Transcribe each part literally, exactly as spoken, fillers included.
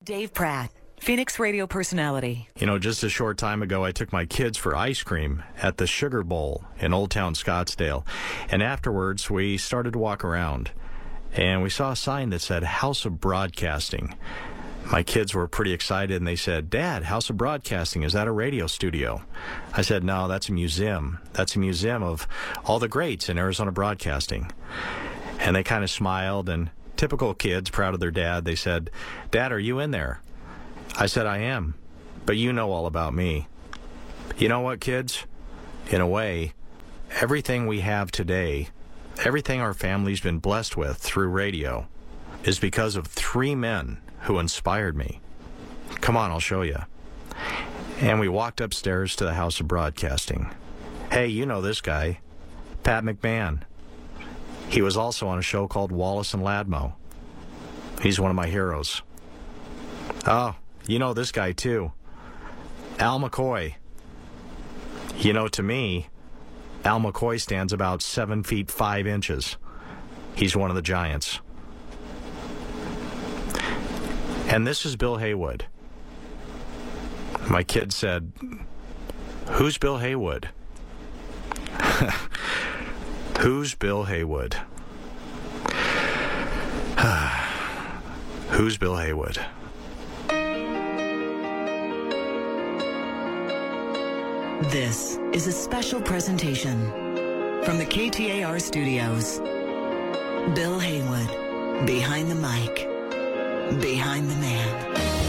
Dave Pratt, Phoenix radio personality. You know, just a short time ago, I took my kids for ice cream at the Sugar Bowl in Old Town Scottsdale. And afterwards, we started to walk around. And we saw a sign that said House of Broadcasting. My kids were pretty excited, and they said, "Dad, House of Broadcasting, is that a radio studio?" I said, "No, that's a museum. That's a museum of all the greats in Arizona broadcasting." And they kind of smiled, and typical kids, proud of their dad, they said, "Dad, are you in there?" I said, "I am, but you know all about me." You know what, kids? In a way, everything we have today, everything our family's been blessed with through radio, is because of three men who inspired me. Come on, I'll show you. And we walked upstairs to the House of Broadcasting. Hey, you know this guy, Pat McMahon. He was also on a show called Wallace and Ladmo. He's one of my heroes. Oh, you know this guy too, Al McCoy. You know, to me, Al McCoy stands about seven feet five inches. He's one of the giants. And this is Bill Haywood. My kid said, "Who's Bill Haywood?" Who's Bill Haywood? Who's Bill Haywood? This is a special presentation from the K T A R studios. Bill Haywood, behind the mic, behind the man.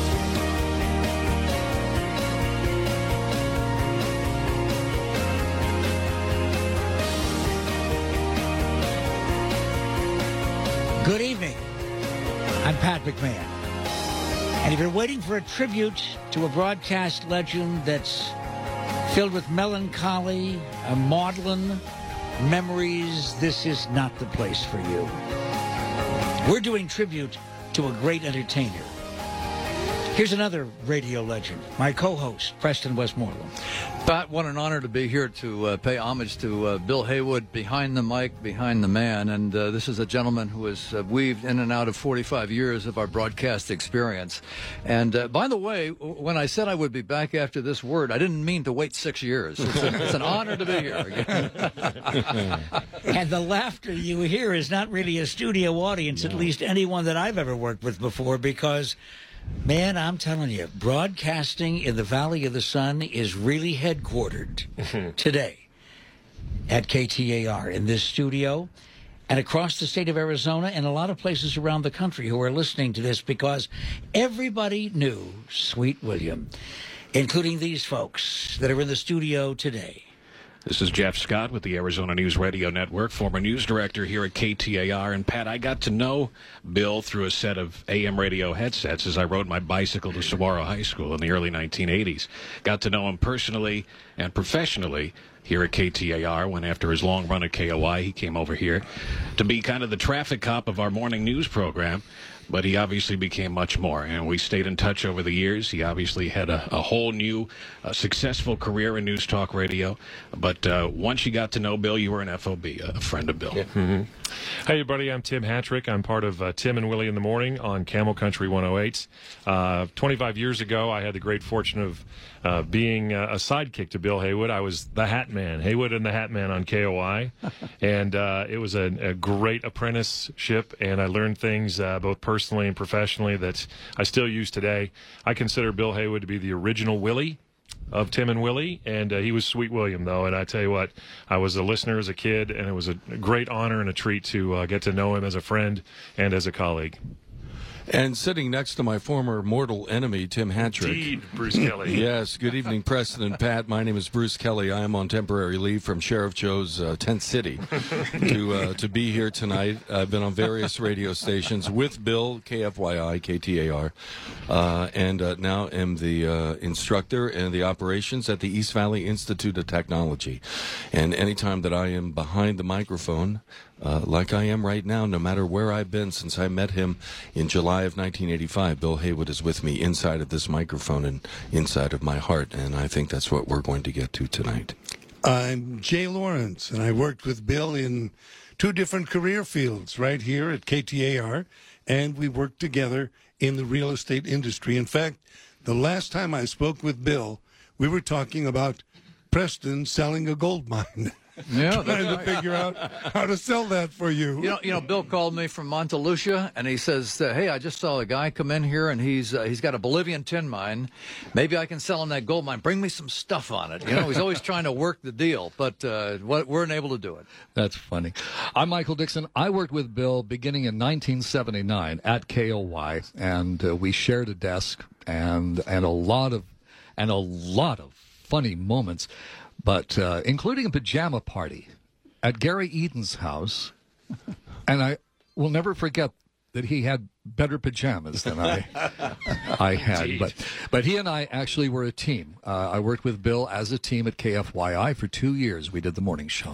Good evening. I'm Pat McMahon. And if you're waiting for a tribute to a broadcast legend that's filled with melancholy, a maudlin memories, this is not the place for you. We're doing tribute to a great entertainer. Here's another radio legend, my co-host, Preston Westmoreland. Pat, what an honor to be here to uh, pay homage to uh, Bill Haywood, behind the mic, behind the man. And uh, this is a gentleman who has uh, weaved in and out of forty-five years of our broadcast experience. And uh, by the way, when I said I would be back after this word, I didn't mean to wait six years. It's, a, it's an honor to be here again. And the laughter you hear is not really a studio audience, no. At least anyone that I've ever worked with before, because man, I'm telling you, broadcasting in the Valley of the Sun is really headquartered today at K T A R in this studio and across the state of Arizona and a lot of places around the country who are listening to this, because everybody knew Sweet William, including these folks that are in the studio today. This is Jeff Scott with the Arizona News Radio Network, former news director here at K T A R. And, Pat, I got to know Bill through a set of A M radio headsets as I rode my bicycle to Saguaro High School in the early nineteen eighties. Got to know him personally and professionally here at K T A R when, after his long run at K O I, he came over here to be kind of the traffic cop of our morning news program. But he obviously became much more, and we stayed in touch over the years. He obviously had a, a whole new, uh, successful career in news talk radio. But uh, once you got to know Bill, you were an F O B, a friend of Bill. Yeah. Mm-hmm. Hey, everybody, I'm Tim Hattrick. I'm part of uh, Tim and Willie in the Morning on Camel Country one oh eight. Uh, twenty-five years ago, I had the great fortune of uh, being uh, a sidekick to Bill Haywood. I was the Hat Man, Haywood and the Hat Man on K O I. And uh, it was a, a great apprenticeship, and I learned things uh, both personally personally and professionally that I still use today. I consider Bill Haywood to be the original Willie of Tim and Willie, and uh, he was Sweet William, though. And I tell you what, I was a listener as a kid, and it was a great honor and a treat to uh, get to know him as a friend and as a colleague. And sitting next to my former mortal enemy, Tim Hattrick. Indeed, Bruce Kelly. Yes, good evening, Preston and Pat. My name is Bruce Kelly. I am on temporary leave from Sheriff Joe's uh, tent city to uh, to be here tonight. I've been on various radio stations with Bill, K F Y I, K T A R, uh, and uh, now am the uh, instructor and the operations at the East Valley Institute of Technology. And anytime that I am behind the microphone, Uh, like I am right now, no matter where I've been since I met him in July of nineteen eighty-five, Bill Haywood is with me inside of this microphone and inside of my heart, and I think that's what we're going to get to tonight. I'm Jay Lawrence, and I worked with Bill in two different career fields right here at K T A R, and we worked together in the real estate industry. In fact, the last time I spoke with Bill, we were talking about Preston selling a gold mine. Yeah, trying to figure out how to sell that for you. You know, you know, Bill called me from Monte Lucia, and he says, uh, "Hey, I just saw a guy come in here, and he's uh, he's got a Bolivian tin mine. Maybe I can sell him that gold mine. Bring me some stuff on it." You know, he's always trying to work the deal, but uh, we're unable to do it. That's funny. I'm Michael Dixon. I worked with Bill beginning in nineteen seventy-nine at K O Y, and uh, we shared a desk and and a lot of and a lot of funny moments. But uh, including a pajama party at Gary Eden's house, and I will never forget that he had better pajamas than I I had. But but he and I actually were a team. Uh, I worked with Bill as a team at K F Y I for two years. We did the morning show.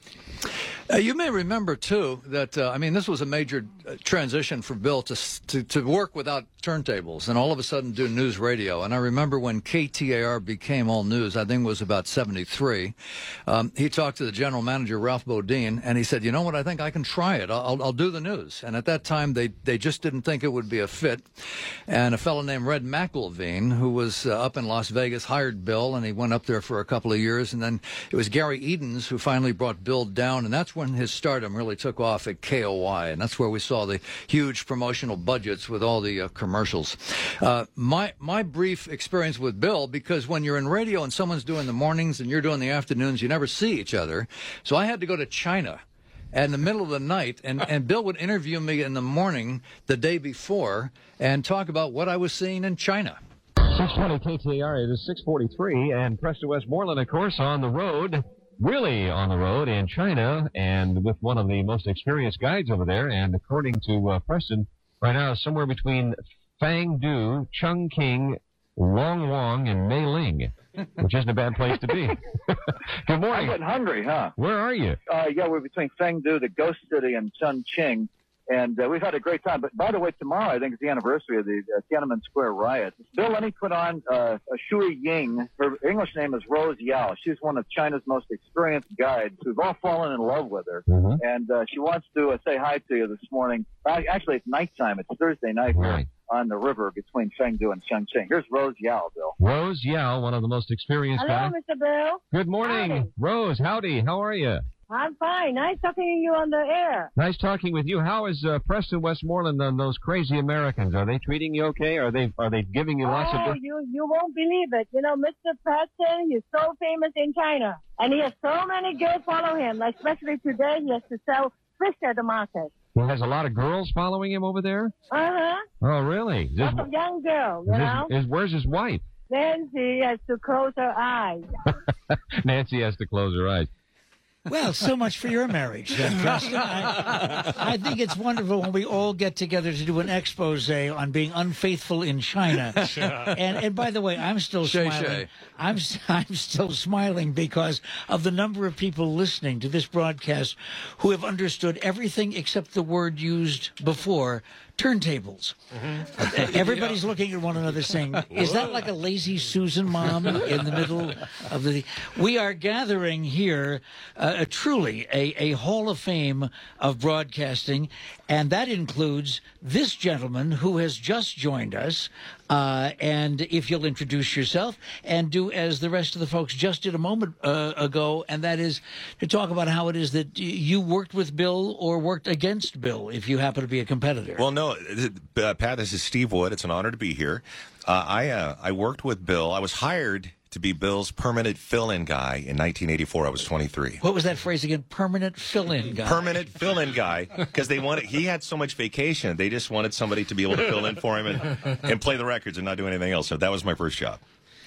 Uh, you may remember, too, that, uh, I mean, this was a major uh, transition for Bill to, to to work without turntables and all of a sudden do news radio. And I remember when K T A R became all news, I think it was about seventy-three, um, he talked to the general manager, Ralph Bodine, and he said, you know what, I think I can try it. I'll, I'll do the news. And at that time, they, they just didn't think it would be a fit. And a fellow named Red McElveen, who was uh, up in Las Vegas, hired Bill, and he went up there for a couple of years. And then it was Gary Edens who finally brought Bill down, and that's when his stardom really took off at K O Y, and that's where we saw the huge promotional budgets with all the uh, commercials. Uh, my my brief experience with Bill, because when you're in radio and someone's doing the mornings and you're doing the afternoons, you never see each other. So I had to go to China in the middle of the night, and, and Bill would interview me in the morning the day before and talk about what I was seeing in China. six twenty K T A R, it is six forty-three, and Preston Westmoreland, of course, on the road. Really on the road in China, and with one of the most experienced guides over there. And according to uh, Preston, right now somewhere between Fangdu, Chungking, Long Wong, and Meiling, which isn't a bad place to be. Good morning. I'm getting hungry, huh? Where are you? Uh, yeah, we're between Fangdu, the ghost city, and Chongqing. And uh, we've had a great time. But by the way, tomorrow I think is the anniversary of the uh, Tiananmen Square riot. Bill Lenny put on uh, a Shui Ying. Her English name is Rose Yao. She's one of China's most experienced guides. We've all fallen in love with her. Mm-hmm. And uh, she wants to uh, say hi to you this morning. Uh, actually, it's nighttime. It's Thursday night right. on the river between Fangdu and Chongqing. Here's Rose Yao, Bill. Rose Yao, one of the most experienced Hello, guides. Mister Bill. Good morning. Howdy. Rose, howdy. How are you? I'm fine. Nice talking to you on the air. Nice talking with you. How is uh, Preston Westmoreland and those crazy Americans? Are they treating you okay? Are they are they giving you lots oh, of... Di- you, you won't believe it. You know, Mister Preston, he's so famous in China. And he has so many girls follow him. Like, especially today, he has to sell fish at the market. He has a lot of girls following him over there? Uh-huh. Oh, really? Is Lots this- of young girls, you is, know. is, where's his wife? Nancy has to close her eyes. Nancy has to close her eyes. Well, so much for your marriage, then, Preston. I, I think it's wonderful when we all get together to do an expose on being unfaithful in China. And, and by the way, I'm still Shay, smiling. Shay. I'm I'm still smiling because of the number of people listening to this broadcast who have understood everything except the word used before. Turntables. Mm-hmm. Everybody's yeah. looking at one another saying, is that like a lazy Susan mom in the middle of the... We are gathering here uh, truly a, a hall of fame of broadcasting, and that includes this gentleman who has just joined us. Uh, and if you'll introduce yourself and do as the rest of the folks just did a moment uh, ago, and that is to talk about how it is that you worked with Bill or worked against Bill if you happen to be a competitor. Well, no, uh, Pat, this is Steve Wood. It's an honor to be here. Uh, I uh, I worked with Bill. I was hired to be Bill's permanent fill-in guy in nineteen eighty-four. I was twenty-three. What was that phrase again? Permanent fill-in guy. Permanent fill-in guy, because they wanted. He had so much vacation, they just wanted somebody to be able to fill in for him and, and play the records and not do anything else. So that was my first job.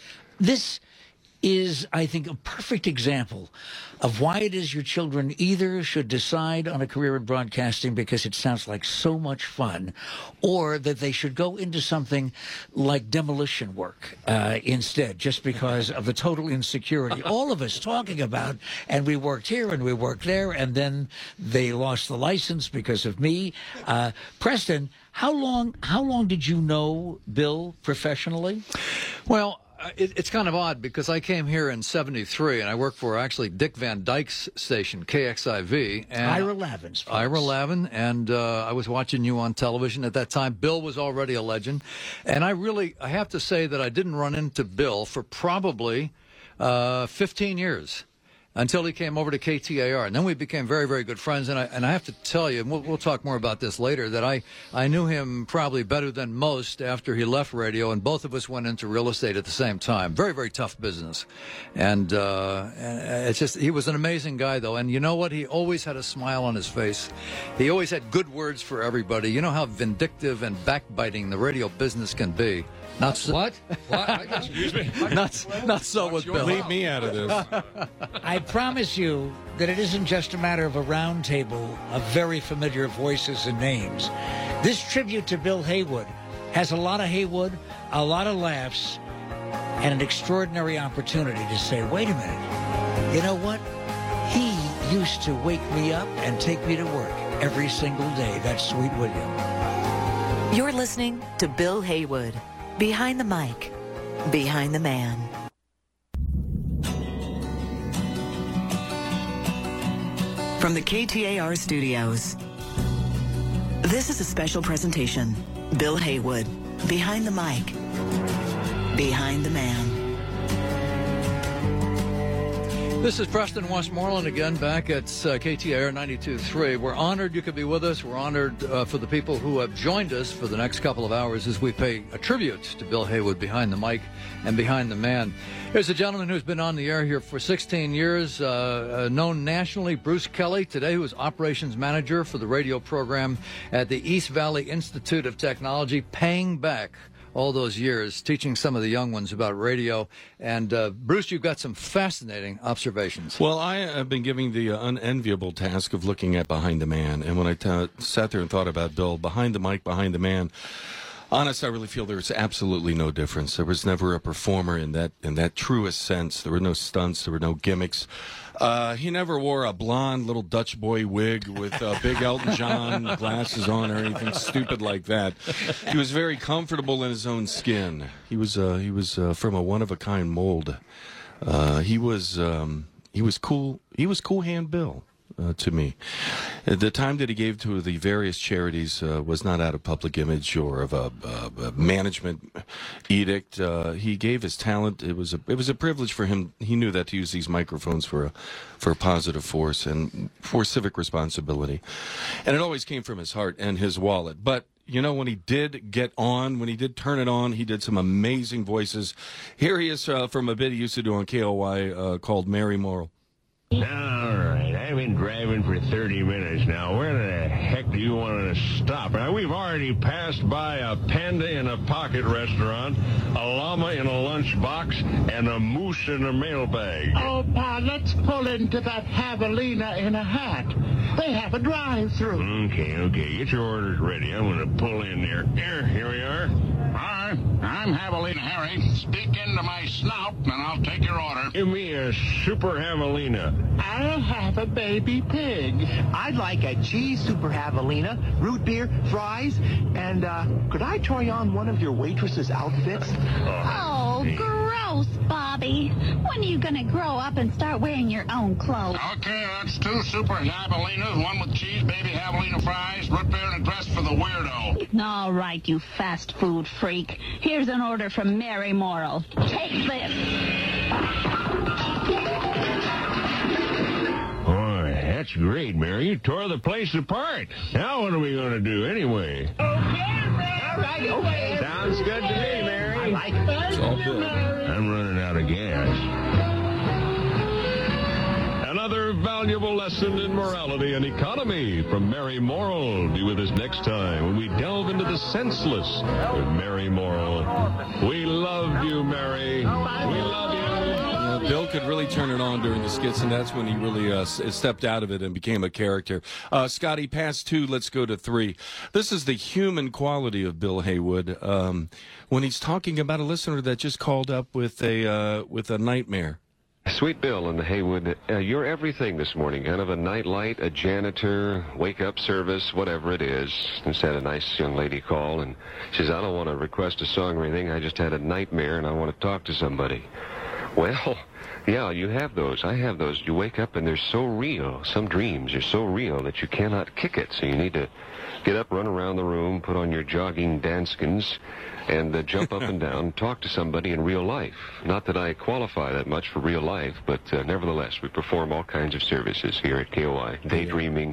This is, I think, a perfect example of why it is your children either should decide on a career in broadcasting because it sounds like so much fun, or that they should go into something like demolition work uh, instead, just because of the total insecurity. All of us talking about, and we worked here and we worked there, and then they lost the license because of me. Uh, Preston, how long, how long did you know Bill professionally? Well, it, it's kind of odd because I came here in seventy-three and I worked for actually Dick Van Dyke's station, K X I V. And Ira Levin's. Ira Levin, and uh, I was watching you on television at that time. Bill was already a legend. And I really, I have to say that I didn't run into Bill for probably uh, fifteen years. Until he came over to K T A R. And then we became very, very good friends. And I, and I have to tell you, and we'll, we'll talk more about this later, that I, I knew him probably better than most after he left radio, and both of us went into real estate at the same time. Very, very tough business. And, uh, and it's just, he was an amazing guy, though. And you know what? He always had a smile on his face. He always had good words for everybody. You know how vindictive and backbiting the radio business can be. Not so, what? What? Excuse me. Not, not so with Bill. Leave me out of this. I promise you that it isn't just a matter of a round table of very familiar voices and names. This tribute to Bill Haywood has a lot of Haywood, a lot of laughs, and an extraordinary opportunity to say, wait a minute, you know what? He used to wake me up and take me to work every single day. That's Sweet William. You're listening to Bill Haywood. Behind the mic, behind the man. From the K T A R studios, this is a special presentation. Bill Haywood, behind the mic, behind the man. This is Preston Westmoreland again, back at uh, K T A R ninety-two point three. We're honored you could be with us. We're honored uh, for the people who have joined us for the next couple of hours as we pay a tribute to Bill Haywood, behind the mic and behind the man. Here's a gentleman who's been on the air here for sixteen years, uh, uh, known nationally, Bruce Kelly, today who is operations manager for the radio program at the East Valley Institute of Technology, paying back all those years teaching some of the young ones about radio. And uh, Bruce, you've got some fascinating observations. Well, I have been given the uh, unenviable task of looking at Behind the Man. And when I t- sat there and thought about Bill, behind the mic, behind the man, honest, I really feel there's absolutely no difference. There was never a performer in that in that truest sense. There were no stunts. There were no gimmicks. Uh, he never wore a blonde little Dutch boy wig with uh, big Elton John glasses on or anything stupid like that. He was very comfortable in his own skin. He was uh, he was uh, from a one of a kind mold. Uh, he was um, he was cool. He was Cool Hand Bill. Uh, to me, the time that he gave to the various charities uh, was not out of public image or of a, a, a management edict. Uh, he gave his talent. It was a it was a privilege for him. He knew that to use these microphones for a for a positive force and for civic responsibility, and it always came from his heart and his wallet. But you know, when he did get on, when he did turn it on, he did some amazing voices. Here he is uh, from a bit he used to do on K O Y uh, called Mary Morrill. All right, I've been driving for thirty minutes now. Where the heck do you want to stop? Now, we've already passed by a panda in a pocket restaurant, a llama in a lunchbox, and a moose in a mailbag. Oh, Pa, let's pull into that javelina in a hat. They have a drive-through. Okay, okay, get your orders ready. I'm going to pull in there. Here, here we are. Hi, I'm Javelina Harry. Speak into my snout, and I'll take your order. Give me a super javelina. I'll have a baby pig. I'd like a cheese super javelina, root beer, fries, and, uh, could I try on one of your waitress's outfits? Oh, gross, Bobby. When are you going to grow up and start wearing your own clothes? Okay, that's two super javelinas, one with cheese, baby javelina fries, root beer, and a dress for the weirdo. All right, you fast food freak. Here's an order from Mary Morrill. Take this. Boy, that's great, Mary. You tore the place apart. Now what are we going to do anyway? Okay, Mary. All right, okay. Sounds good to me, Mary. I like it. It's all good. I'm running out of gas. Another valuable lesson in morality and economy from Mary Morrill. Be with us next time when we delve into the senseless with Mary Morrill. We love you, Mary. We love you. Uh, Bill could really turn it on during the skits, and that's when he really uh, s- stepped out of it and became a character. Uh, Scotty, past two, let's go to three. This is the human quality of Bill Haywood. Um, when he's talking about a listener that just called up with a uh, with a nightmare. Sweet Bill in the Haywood, uh, you're everything this morning. Kind of a nightlight, a janitor, wake-up service, whatever it is. Just had a nice young lady call, and she says, I don't want to request a song or anything. I just had a nightmare, and I want to talk to somebody. Well, yeah, you have those. I have those. You wake up, and they're so real. Some dreams are so real that you cannot kick it. So you need to get up, run around the room, put on your jogging danskins, and uh, jump up and down, talk to somebody in real life. Not that I qualify that much for real life, but uh, nevertheless, we perform all kinds of services here at K O I. Daydreaming,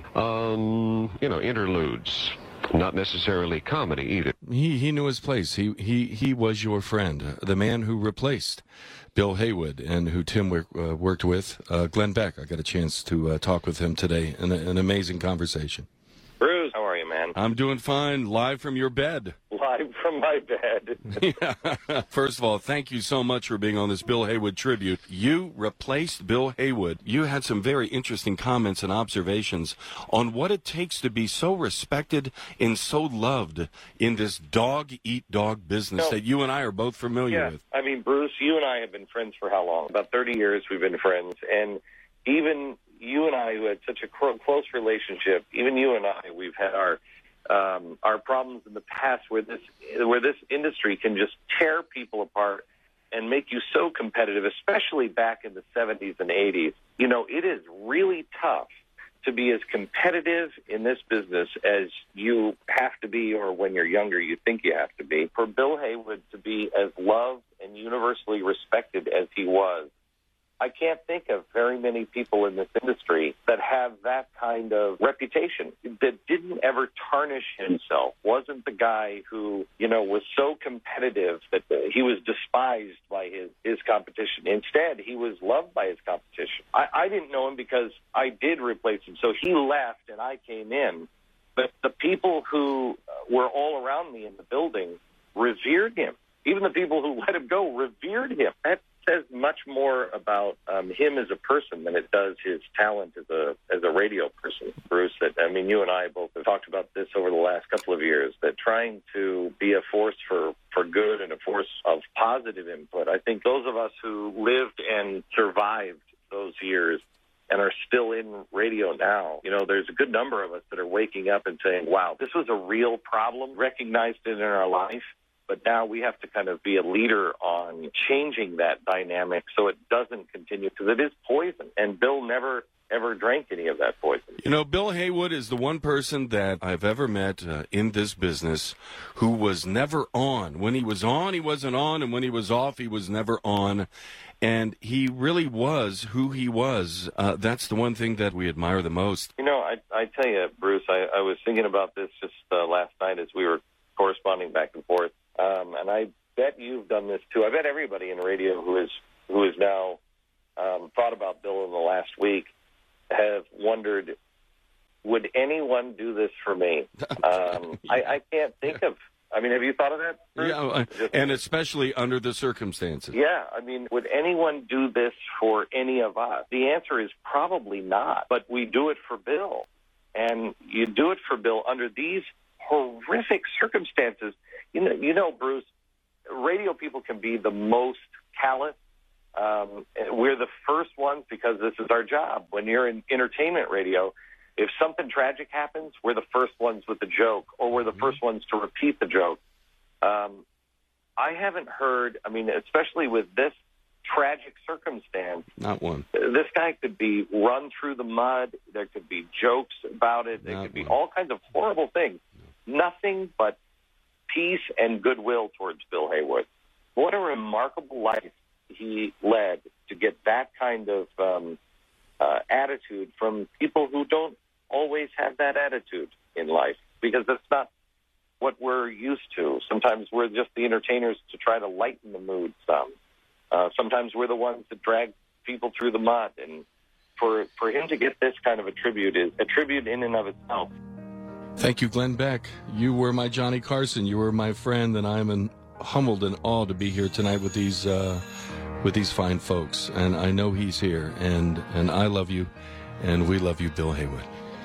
um, you know, interludes. Not necessarily comedy either. He he knew his place. He he he was your friend, the man who replaced Bill Haywood and who Tim work, uh, worked with. Uh, Glenn Beck. I got a chance to uh, talk with him today. An, an amazing conversation. Bruce, how are you, man? I'm doing fine. Live from your bed. Live from my bed. Yeah. First of all, thank you so much for being on this Bill Haywood tribute. You replaced Bill Haywood. You had some very interesting comments and observations on what it takes to be so respected and so loved in this dog-eat-dog business No. that you and I are both familiar Yeah, with. I mean, Bruce, you and I have been friends for how long? About thirty years we've been friends, and even you and I, who had such a cro- close relationship, even you and I, we've had our um, our problems in the past where this where this industry can just tear people apart and make you so competitive, especially back in the seventies and eighties. You know, it is really tough to be as competitive in this business as you have to be, or when you're younger, you think you have to be. For Bill Haywood to be as loved and universally respected as he was, I can't think of very many people in this industry that have that kind of reputation, that didn't ever tarnish himself, wasn't the guy who, you know, was so competitive that he was despised by his, his competition. Instead, he was loved by his competition. I, I didn't know him because I did replace him. So he left and I came in. But the people who were all around me in the building revered him. Even the people who let him go revered him. That says much more about um, him as a person than it does his talent as a as a radio person, Bruce. That I mean, you and I both have talked about this over the last couple of years, that trying to be a force for, for good and a force of positive input. I think those of us who lived and survived those years and are still in radio now, you know, there's a good number of us that are waking up and saying, wow, this was a real problem, recognized it in our life. But now we have to kind of be a leader on changing that dynamic so it doesn't continue, because it is poison. And Bill never, ever drank any of that poison. You know, Bill Haywood is the one person that I've ever met uh, in this business who was never on. When he was on, he wasn't on, and when he was off, he was never on. And he really was who he was. Uh, that's the one thing that we admire the most. You know, I, I tell you, Bruce, I, I was thinking about this just uh, last night as we were corresponding back and forth. Um, and I bet you've done this too. I bet everybody in radio who is who is now um, thought about Bill in the last week have wondered, would anyone do this for me? Um, I, I can't think of. I mean, have you thought of that, Bruce? Yeah, uh, and especially under the circumstances. Yeah, I mean, would anyone do this for any of us? The answer is probably not. But we do it for Bill, and you do it for Bill under these horrific circumstances. You know, you know, Bruce, radio people can be the most callous. Um, we're the first ones because this is our job. When you're in entertainment radio, if something tragic happens, we're the first ones with the joke, or we're the first ones to repeat the joke. Um, I haven't heard, I mean, especially with this tragic circumstance, Not one. this guy could be run through the mud. There could be jokes about it. There Not could be one. all kinds of horrible things. Nothing but peace and goodwill towards Bill Haywood. What a remarkable life he led to get that kind of um, uh, attitude from people who don't always have that attitude in life, because that's not what we're used to. Sometimes we're just the entertainers to try to lighten the mood some. Uh, sometimes we're the ones that drag people through the mud. And for, for him to get this kind of a tribute is a tribute in and of itself. Thank you, Glenn Beck. You were my Johnny Carson. You were my friend, and I'm an, humbled and awed to be here tonight with these uh, with these fine folks. And I know he's here, and and I love you, and we love you, Bill Haywood.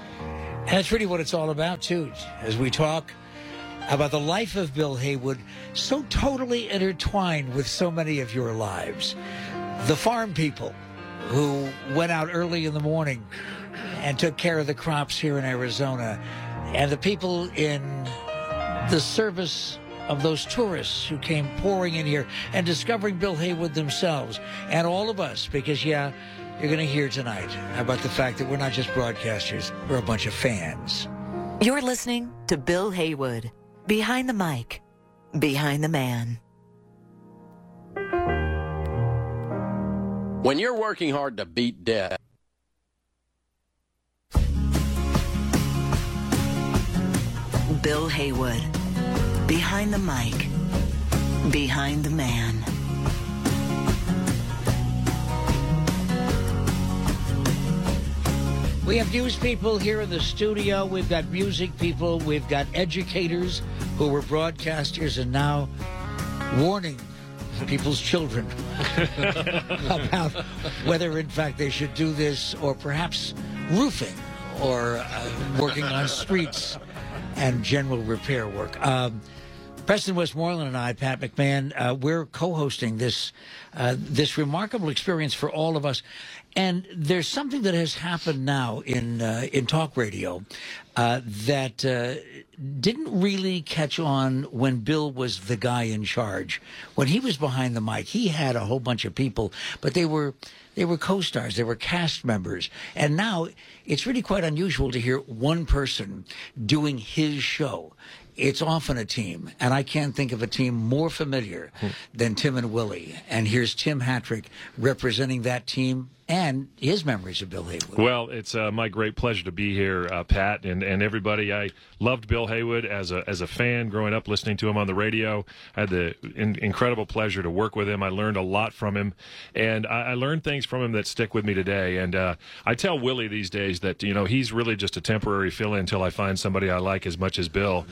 And that's really what it's all about, too, as we talk about the life of Bill Haywood, so totally intertwined with so many of your lives. The farm people, who went out early in the morning and took care of the crops here in Arizona, and the people in the service of those tourists who came pouring in here and discovering Bill Haywood themselves, and all of us, because, yeah, you're going to hear tonight about the fact that we're not just broadcasters, we're a bunch of fans. You're listening to Bill Haywood, Behind the Mic, Behind the Man. When you're working hard to beat death, Bill Haywood, Behind the Mic, Behind the Man. We have news people here in the studio. We've got music people. We've got educators who were broadcasters and now warning people's children about whether, in fact, they should do this, or perhaps roofing, or uh, working on streets and general repair work. Um, Preston Westmoreland and I, Pat McMahon, uh, we're co-hosting this uh, this remarkable experience for all of us. And there's something that has happened now in uh, in talk radio uh, that uh, didn't really catch on when Bill was the guy in charge. When he was behind the mic, he had a whole bunch of people, but they were they were co-stars, they were cast members. And now it's really quite unusual to hear one person doing his show. It's often a team, and I can't think of a team more familiar than Tim and Willie. And here's Tim Hattrick representing that team and his memories of Bill Haywood. Well, it's uh, my great pleasure to be here, uh, Pat, and, and everybody. I loved Bill Haywood as a as a fan growing up, listening to him on the radio. I had the in, incredible pleasure to work with him. I learned a lot from him, and I, I learned things from him that stick with me today. And uh, I tell Willie these days that, you know, he's really just a temporary fill-in until I find somebody I like as much as Bill.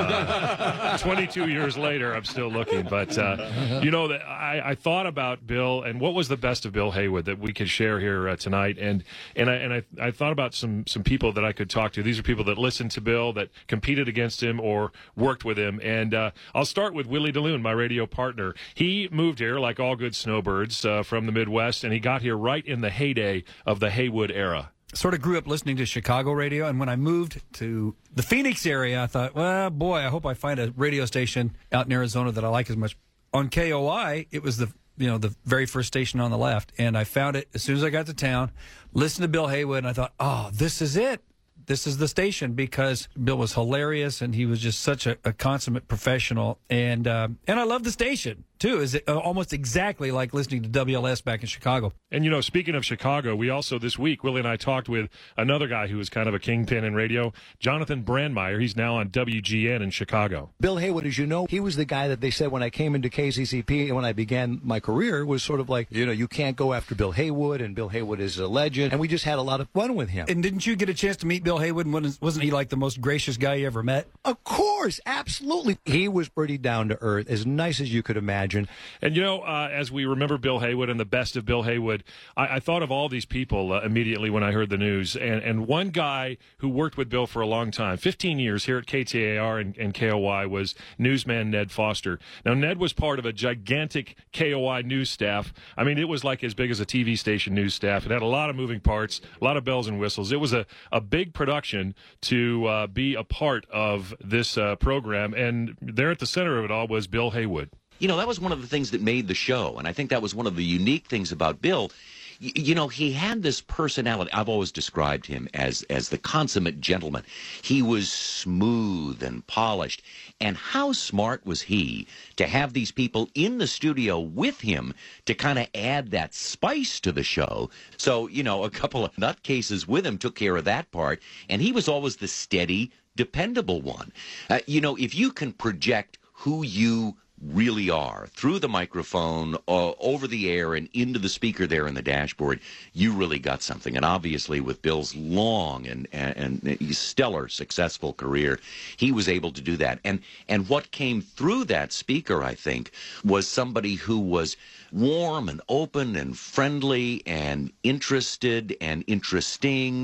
Uh, twenty-two years later, I'm still looking. But, uh, you know, that I, I thought about Bill and what was the best of Bill Haywood that we could share here uh, tonight, and and I and I, I thought about some some people that I could talk to. These are people that listened to Bill, that competed against him or worked with him. And uh, I'll start with Willie DeLune, my radio partner. He moved here like all good snowbirds uh, from the Midwest, and he got here right in the heyday of the Haywood era. Sort of grew up listening to Chicago radio, and when I moved to the Phoenix area, I thought, well, boy, I hope I find a radio station out in Arizona that I like as much. On K O I, it was the you know, the very first station on the left. And I found it as soon as I got to town, listened to Bill Haywood, and I thought, oh, this is it. This is the station, because Bill was hilarious, and he was just such a, a consummate professional. And uh, and I love the station, too. Is it almost exactly like listening to W L S back in Chicago. And, you know, speaking of Chicago, we also, this week, Willie and I talked with another guy who was kind of a kingpin in radio, Jonathan Brandmeier. He's now on W G N in Chicago. Bill Haywood, as you know, he was the guy that they said when I came into K Z Z P and when I began my career was sort of like, you know, you can't go after Bill Haywood, and Bill Haywood is a legend. And we just had a lot of fun with him. And didn't you get a chance to meet Bill Haywood? And wasn't he like the most gracious guy you ever met? Of course, absolutely. He was pretty down to earth, as nice as you could imagine. And, you know, uh, as we remember Bill Haywood and the best of Bill Haywood, I, I thought of all these people uh, immediately when I heard the news. And, and one guy who worked with Bill for a long time, fifteen years here at K T A R and, and K O I, was newsman Ned Foster. Now, Ned was part of a gigantic K O I news staff. I mean, it was like as big as a T V station news staff. It had a lot of moving parts, a lot of bells and whistles. It was a, a big production to uh, be a part of this uh, program. And there at the center of it all was Bill Haywood. You know, that was one of the things that made the show, and I think that was one of the unique things about Bill. Y- you know, he had this personality. I've always described him as, as the consummate gentleman. He was smooth and polished. And how smart was he to have these people in the studio with him to kind of add that spice to the show? So, you know, a couple of nutcases with him took care of that part, and he was always the steady, dependable one. Uh, you know, if you can project who you really are through the microphone, uh, over the air, and into the speaker there in the dashboard, you really got something. And obviously with Bill's long and, and, and stellar successful career, he was able to do that. And and what came through that speaker, I think, was somebody who was warm and open and friendly and interested and interesting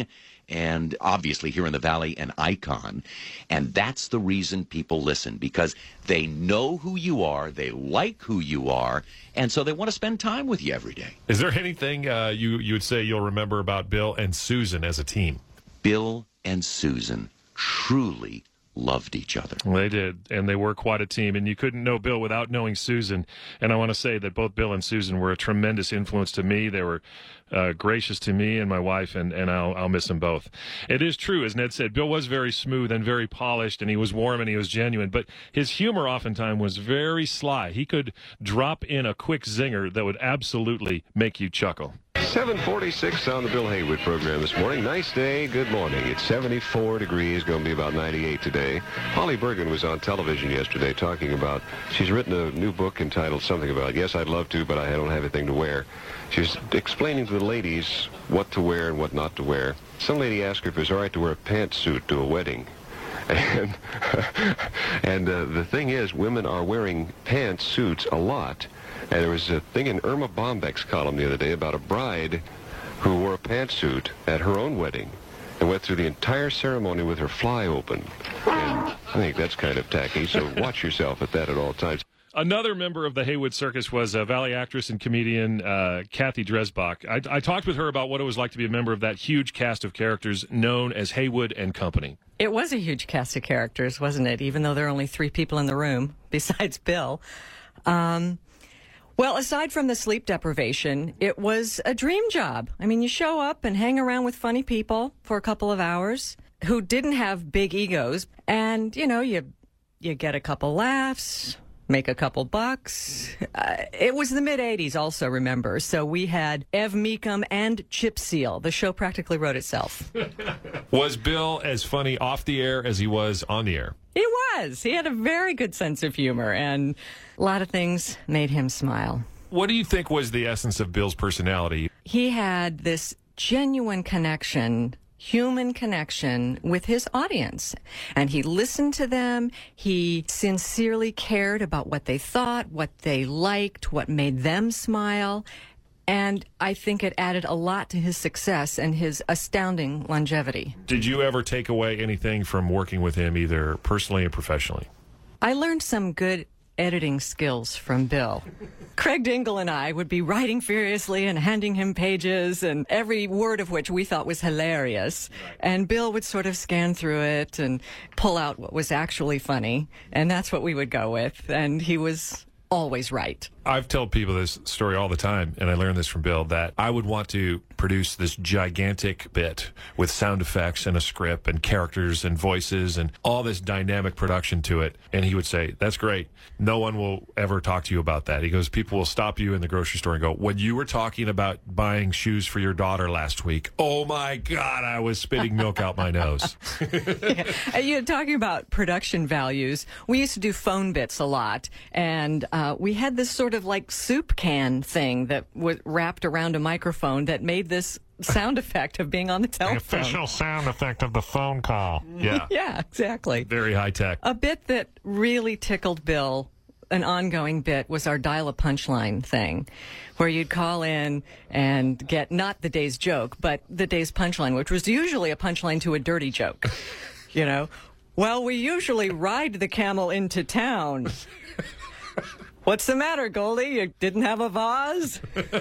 and obviously here in the Valley, an icon. And that's the reason people listen, because they know who you are, they like who you are, and so they want to spend time with you every day. Is there anything uh, you, you would say you'll remember about Bill and Susan as a team? Bill and Susan truly loved each other. They did, and they were quite a team, and you couldn't know Bill without knowing Susan. And I want to say that both Bill and Susan were a tremendous influence to me. They were uh, gracious to me and my wife, and, and I'll, I'll miss them both. It is true, as Ned said, Bill was very smooth and very polished, and he was warm and he was genuine, but his humor oftentimes was very sly. He could drop in a quick zinger that would absolutely make you chuckle. seven forty-six on the Bill Haywood program this morning. Nice day. Good morning. It's seventy-four degrees. Going to be about ninety-eight today. Holly Bergen was on television yesterday talking about, she's written a new book entitled something about, yes, I'd love to, but I don't have anything to wear. She's explaining to the ladies what to wear and what not to wear. Some lady asked her if it was all right to wear a pantsuit to a wedding. And, and uh, the thing is, women are wearing pantsuits a lot. And there was a thing in Irma Bombeck's column the other day about a bride who wore a pantsuit at her own wedding and went through the entire ceremony with her fly open. And I think that's kind of tacky, so watch yourself at that at all times. Another member of the Haywood Circus was uh, Valley actress and comedian uh, Kathy Dresbach. I, I talked with her about what it was like to be a member of that huge cast of characters known as Haywood and Company. It was a huge cast of characters, wasn't it? Even though there are only three people in the room besides Bill. Um... Well, aside from the sleep deprivation, it was a dream job. I mean, you show up and hang around with funny people for a couple of hours who didn't have big egos, and, you know, you you get a couple laughs, make a couple bucks. Uh, it was the mid-eighties also, remember, so we had Ev Meekum and Chip Seal. The show practically wrote itself. Was Bill as funny off the air as he was on the air? He was. He had a very good sense of humor, and a lot of things made him smile. What do you think was the essence of Bill's personality? He had this genuine connection, human connection with his audience, and he listened to them. He sincerely cared about what they thought, what they liked, what made them smile. And I think it added a lot to his success and his astounding longevity. Did you ever take away anything from working with him, either personally or professionally? I learned some good editing skills from Bill. Craig Dingle and I would be writing furiously and handing him pages, and every word of which we thought was hilarious. And Bill would sort of scan through it and pull out what was actually funny, and that's what we would go with. And he was always right. I've told people this story all the time, and I learned this from Bill, that I would want to produce this gigantic bit with sound effects and a script and characters and voices and all this dynamic production to it. And he would say, that's great. No one will ever talk to you about that. He goes, people will stop you in the grocery store and go, when you were talking about buying shoes for your daughter last week, oh my God, I was spitting milk out my nose. Yeah. You're talking about production values. We used to do phone bits a lot, and uh, we had this sort of like soup can thing that was wrapped around a microphone that made this sound effect of being on the telephone. The official sound effect of the phone call. Yeah. Yeah, exactly. Very high tech. A bit that really tickled Bill, an ongoing bit, was our dial a punchline thing, where you'd call in and get not the day's joke, but the day's punchline, which was usually a punchline to a dirty joke. You know, well, we usually ride the camel into town. What's the matter, Goldie? You didn't have a vase?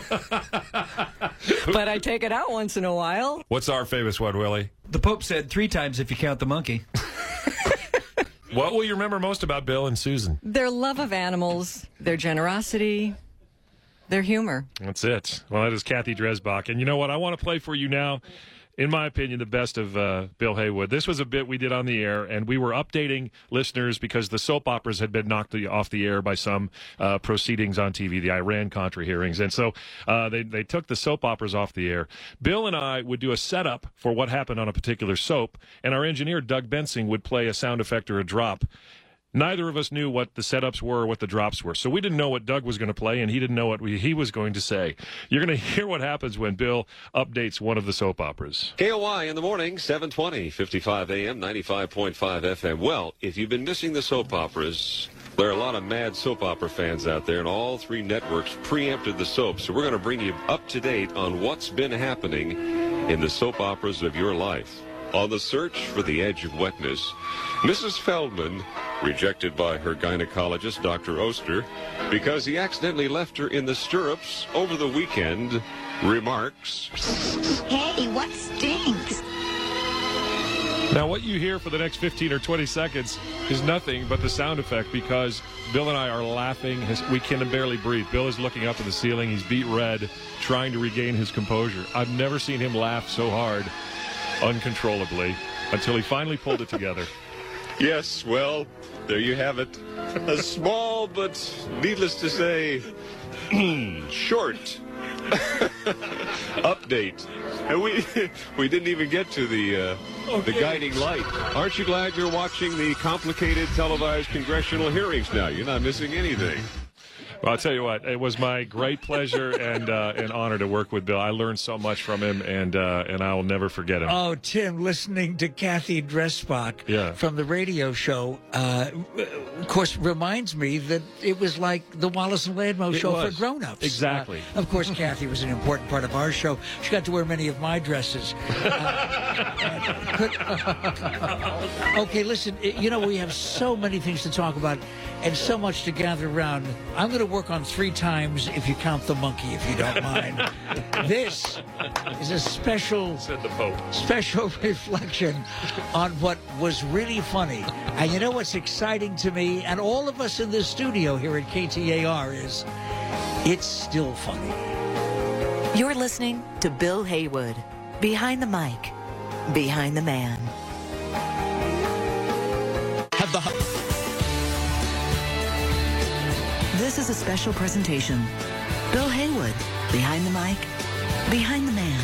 But I take it out once in a while. What's our famous one, Willie? The Pope said three times if you count the monkey. What will you remember most about Bill and Susan? Their love of animals, their generosity, their humor. That's it. Well, that is Kathy Dresbach. And you know what? I want to play for you now, in my opinion, the best of uh, Bill Haywood. This was a bit we did on the air, and we were updating listeners because the soap operas had been knocked off the air by some uh, proceedings on T V, the Iran-Contra hearings. And so uh, they, they took the soap operas off the air. Bill and I would do a setup for what happened on a particular soap, and our engineer, Doug Bensing, would play a sound effect or a drop. Neither of us knew what the setups were or what the drops were. So we didn't know what Doug was going to play, and he didn't know what we, he was going to say. You're going to hear what happens when Bill updates one of the soap operas. K O Y in the morning, seven twenty, fifty-five A M, ninety-five point five F M. Well, if you've been missing the soap operas, there are a lot of mad soap opera fans out there, and all three networks preempted the soap. So we're going to bring you up to date on what's been happening in the soap operas of your life. On the search for the edge of wetness, Missus Feldman, rejected by her gynecologist, Doctor Oster, because he accidentally left her in the stirrups over the weekend, remarks, Hey, what stinks? Now, what you hear for the next fifteen or twenty seconds is nothing but the sound effect, because Bill and I are laughing. His, we can barely breathe. Bill is looking up at the ceiling. He's beat red, trying to regain his composure. I've never seen him laugh so hard, uncontrollably, until he finally pulled it together. Yes, well, there you have it. A small but, needless to say, short update. And we we didn't even get to the uh, okay. the guiding light. Aren't you glad you're watching the complicated televised congressional hearings now? You're not missing anything. Well, I'll tell you what, it was my great pleasure and uh, an honor to work with Bill. I learned so much from him, and uh, and I will never forget him. Oh, Tim, listening to Kathy Dressbach yeah. from the radio show, uh, of course, reminds me that it was like the Wallace and Ladmo It show was. for grown-ups. Exactly. Uh, of course, Kathy was an important part of our show. She got to wear many of my dresses. Uh, could, uh, okay, listen, you know, we have so many things to talk about and so much to gather around. I'm going to work on three times if you count the monkey, if you don't mind. This is a special, Said the Pope. special reflection on what was really funny. And you know what's exciting to me and all of us in the studio here at K T A R is it's still funny. You're listening to Bill Haywood, Behind the Mic, Behind the Man. Have the This is a special presentation. Bill Haywood, Behind the Mic, Behind the Man.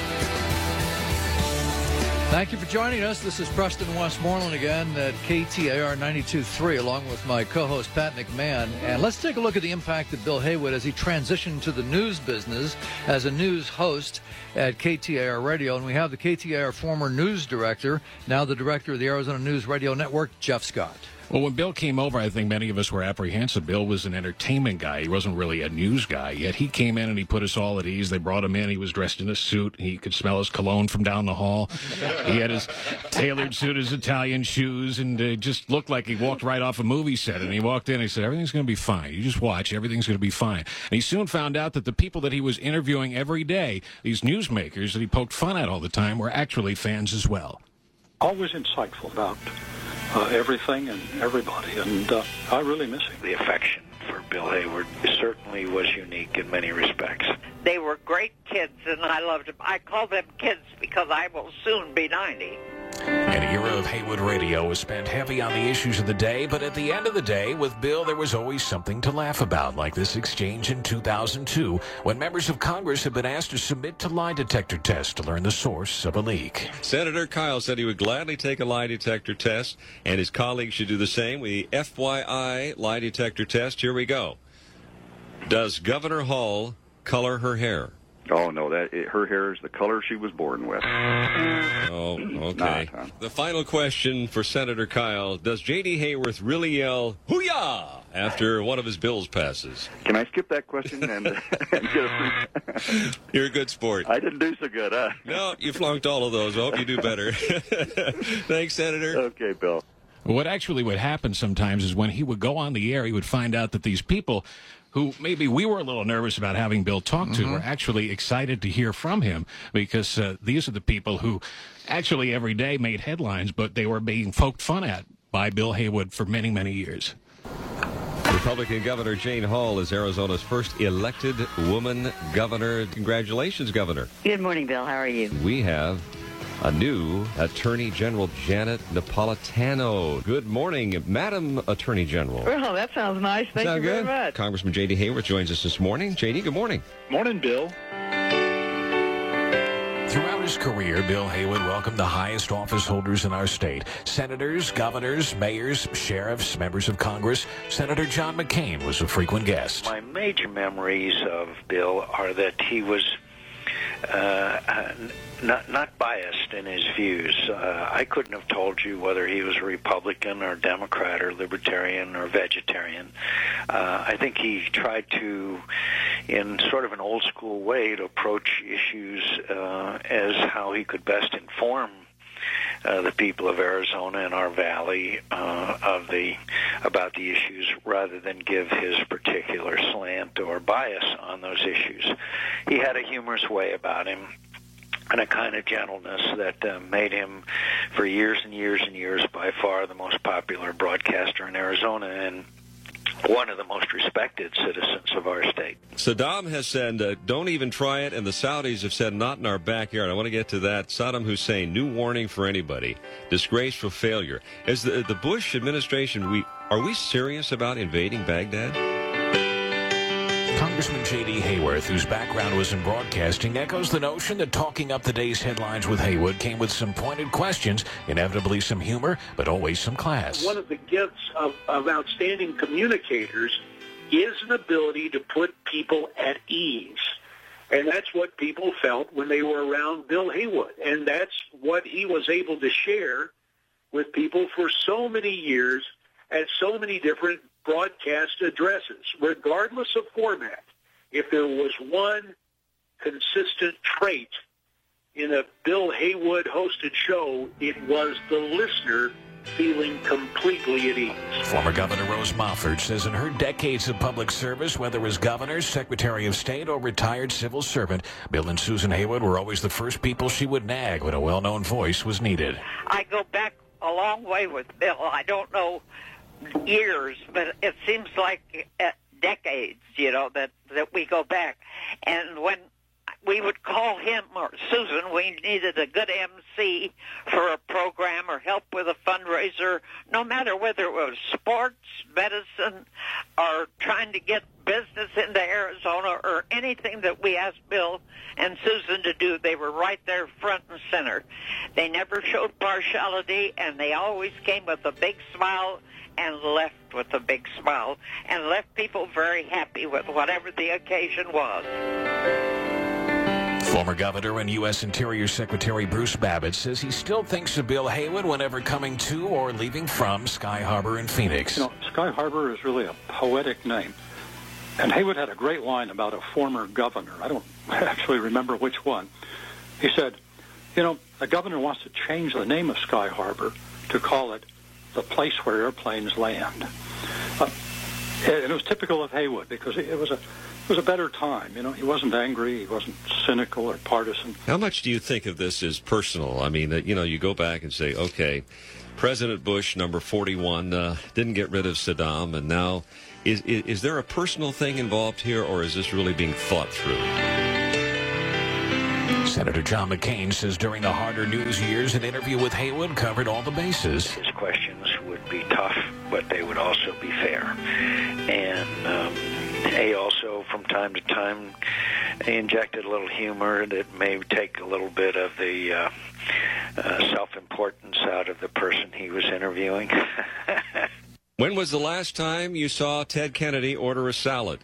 Thank you for joining us. This is Preston Westmoreland again at K T A R ninety-two point three, along with my co-host Pat McMahon. And let's take a look at the impact of Bill Haywood as he transitioned to the news business as a news host at K T A R Radio. And we have the K T A R former news director, now the director of the Arizona News Radio Network, Jeff Scott. Well, when Bill came over, I think many of us were apprehensive. Bill was an entertainment guy. He wasn't really a news guy. Yet he came in and he put us all at ease. They brought him in. He was dressed in a suit. He could smell his cologne from down the hall. He had his tailored suit, his Italian shoes, and uh, just looked like he walked right off a movie set. And he walked in and he said, everything's going to be fine. You just watch. Everything's going to be fine. And he soon found out that the people that he was interviewing every day, these newsmakers that he poked fun at all the time, were actually fans as well. Always insightful about Uh, everything and everybody, and uh, I really miss him. The affection for Bill Haywood certainly was unique in many respects. They were great kids, and I loved them. I call them kids because I will soon be ninety. An era of Haywood Radio was spent heavy on the issues of the day, but at the end of the day, with Bill, there was always something to laugh about, like this exchange in two thousand two, when members of Congress had been asked to submit to lie detector tests to learn the source of a leak. Senator Kyle said he would gladly take a lie detector test, and his colleagues should do the same. The F Y I lie detector test. Here we go. Does Governor Hall color her hair? Oh, no, that it, her hair is the color she was born with. Oh, okay. Not, huh? The final question for Senator Kyle. Does J D. Hayworth really yell, hoo-yah, after one of his bills passes? Can I skip that question and, and get a free... You're a good sport. I didn't do so good, huh? No, you flunked all of those. I hope you do better. Thanks, Senator. Okay, Bill. What actually would happen sometimes is when he would go on the air, he would find out that these people who maybe we were a little nervous about having Bill talk to Mm-hmm. were actually excited to hear from him, because uh, these are the people who actually every day made headlines, but they were being poked fun at by Bill Haywood for many, many years. Republican Governor Jane Hall is Arizona's first elected woman governor. Congratulations, Governor. Good morning, Bill. How are you? We have a new Attorney General, Janet Napolitano. Good morning, Madam Attorney General. Oh, that sounds nice. Thank Sound you good? very much. Congressman J D. Hayworth joins us this morning. J D, good morning. Morning, Bill. Throughout his career, Bill Haywood welcomed the highest office holders in our state. Senators, governors, mayors, sheriffs, members of Congress. Senator John McCain was a frequent guest. My major memories of Bill are that he was uh, not not biased in his views. Uh, I couldn't have told you whether he was a Republican or Democrat or Libertarian or Vegetarian. Uh, I think he tried to, in sort of an old school way, to approach issues uh, as how he could best inform Uh, the people of Arizona and our valley uh, of the about the issues, rather than give his particular slant or bias on those issues. He had a humorous way about him and a kind of gentleness that uh, made him, for years and years and years, by far the most popular broadcaster in Arizona, and one of the most respected citizens of our state. Saddam has said, uh, don't even try it, and the Saudis have said, not in our backyard. I want to get to that. Saddam Hussein, new warning for anybody. Disgraceful failure. As the, the Bush administration, we are we serious about invading Baghdad? Congressman J D. Hayworth, whose background was in broadcasting, echoes the notion that talking up the day's headlines with Haywood came with some pointed questions, inevitably some humor, but always some class. One of the gifts of, of outstanding communicators is an ability to put people at ease. And that's what people felt when they were around Bill Haywood. And that's what he was able to share with people for so many years at so many different broadcast addresses, regardless of format. If there was one consistent trait in a Bill Haywood-hosted show, it was the listener feeling completely at ease. Former Governor Rose Mofford says in her decades of public service, whether as governor, secretary of state, or retired civil servant, Bill and Susan Haywood were always the first people she would nag when a well-known voice was needed. I go back a long way with Bill. I don't know years, but it seems like uh, decades, you know, that, that we go back. And when we would call him or Susan, we needed a good M C for a program or help with a fundraiser, no matter whether it was sports, medicine, or trying to get business into Arizona or anything that we asked Bill and Susan to do. They were right there front and center. They never showed partiality, and they always came with a big smile and left with a big smile, and left people very happy with whatever the occasion was. Former Governor and U S Interior Secretary Bruce Babbitt says he still thinks of Bill Haywood whenever coming to or leaving from Sky Harbor in Phoenix. You know, Sky Harbor is really a poetic name. And Haywood had a great line about a former governor. I don't actually remember which one. He said, you know, the governor wants to change the name of Sky Harbor to call it the place where airplanes land. Uh, and it was typical of Haywood because it was a it was a better time. You know, he wasn't angry, he wasn't cynical or partisan. How much do you think of this as personal? I mean, you know, you go back and say, okay, President Bush, number forty-one, uh, didn't get rid of Saddam, and now is, is is there a personal thing involved here, or is this really being thought through? Senator John McCain says during the harder news years, an interview with Haywood covered all the bases. His questions would be tough, but they would also be fair. And um, he also, from time to time, injected a little humor that may take a little bit of the uh, uh, self-importance out of the person he was interviewing. When was the last time you saw Ted Kennedy order a salad?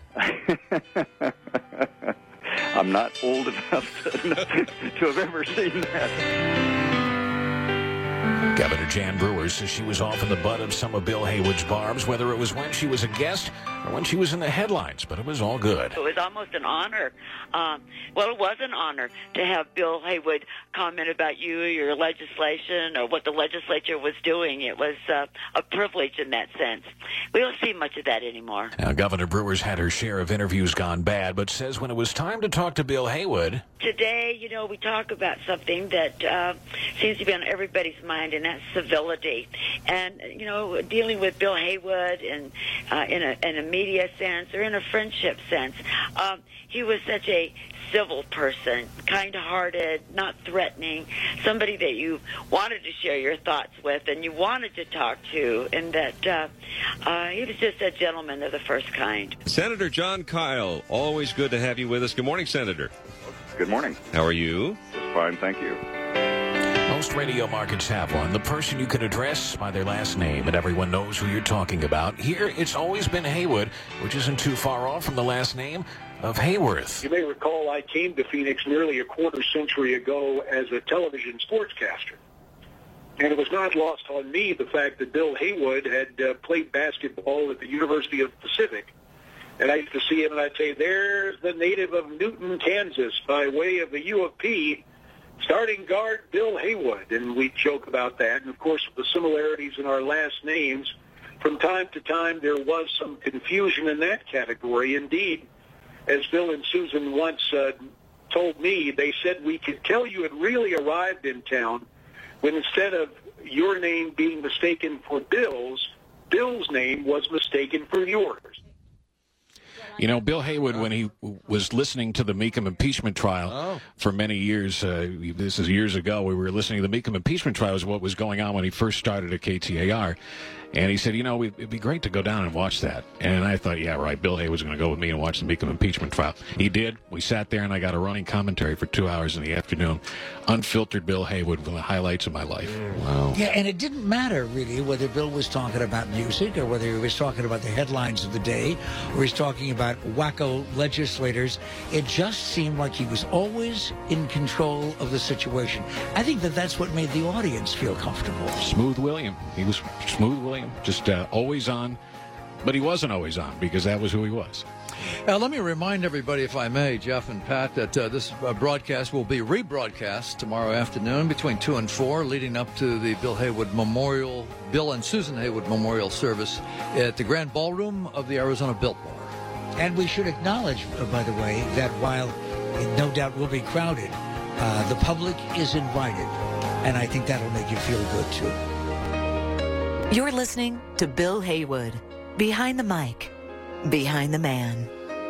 I'm not old enough to, to have ever seen that. Governor Jan Brewer says she was often the butt of some of Bill Haywood's barbs, whether it was when she was a guest or when she was in the headlines, but it was all good. It was almost an honor. Um, well, it was an honor to have Bill Haywood comment about you, your legislation, or what the legislature was doing. It was uh, a privilege in that sense. We don't see much of that anymore. Now, Governor Brewer's had her share of interviews gone bad, but says when it was time to talk to Bill Haywood... Today, you know, we talk about something that uh, seems to be on everybody's mind, and that's civility. And, you know, dealing with Bill Haywood and uh, in, a, in a media sense or in a friendship sense, um, he was such a civil person, kind-hearted, not threatening, somebody that you wanted to share your thoughts with and you wanted to talk to, and that uh, uh, he was just a gentleman of the first kind. Senator John Kyle, always good to have you with us. Good morning, Senator. Good morning. How are you? Just fine, thank you. Well, Most radio markets have one. The person you can address by their last name, and everyone knows who you're talking about. Here, it's always been Haywood, which isn't too far off from the last name of Hayworth. You may recall I came to Phoenix nearly a quarter century ago as a television sportscaster. And it was not lost on me the fact that Bill Haywood had uh, played basketball at the University of the Pacific. And I used to see him and I'd say, there's the native of Newton, Kansas, by way of the U of P, starting guard Bill Haywood. And we'd joke about that. And, of course, with the similarities in our last names, from time to time there was some confusion in that category. Indeed, as Bill and Susan once uh, told me, they said we could tell you had really arrived in town when instead of your name being mistaken for Bill's, Bill's name was mistaken for yours. You know, Bill Haywood, when he w- was listening to the Meekum impeachment trial oh. for many years, uh, this is years ago, we were listening to the Meekum impeachment trial, was what was going on when he first started at K T A R. And he said, you know, it'd be great to go down and watch that. And I thought, yeah, right, Bill Haywood's going to go with me and watch the Meekum impeachment trial. He did. We sat there, and I got a running commentary for two hours in the afternoon. Unfiltered Bill Haywood, one of the highlights of my life. Wow. Yeah, and it didn't matter, really, whether Bill was talking about music or whether he was talking about the headlines of the day or he was talking about wacko legislators. It just seemed like he was always in control of the situation. I think that that's what made the audience feel comfortable. Smooth William. He was Smooth William. Just uh, always on, but he wasn't always on because that was who he was. Now, let me remind everybody, if I may, Jeff and Pat, that uh, this uh, broadcast will be rebroadcast tomorrow afternoon between two and four, leading up to the Bill Haywood Memorial, Bill and Susan Haywood Memorial Service at the Grand Ballroom of the Arizona Built Bar. And we should acknowledge, uh, by the way, that while it no doubt will be crowded, uh, the public is invited, and I think that'll make you feel good, too. You're listening to Bill Haywood, Behind the Mic, Behind the Man.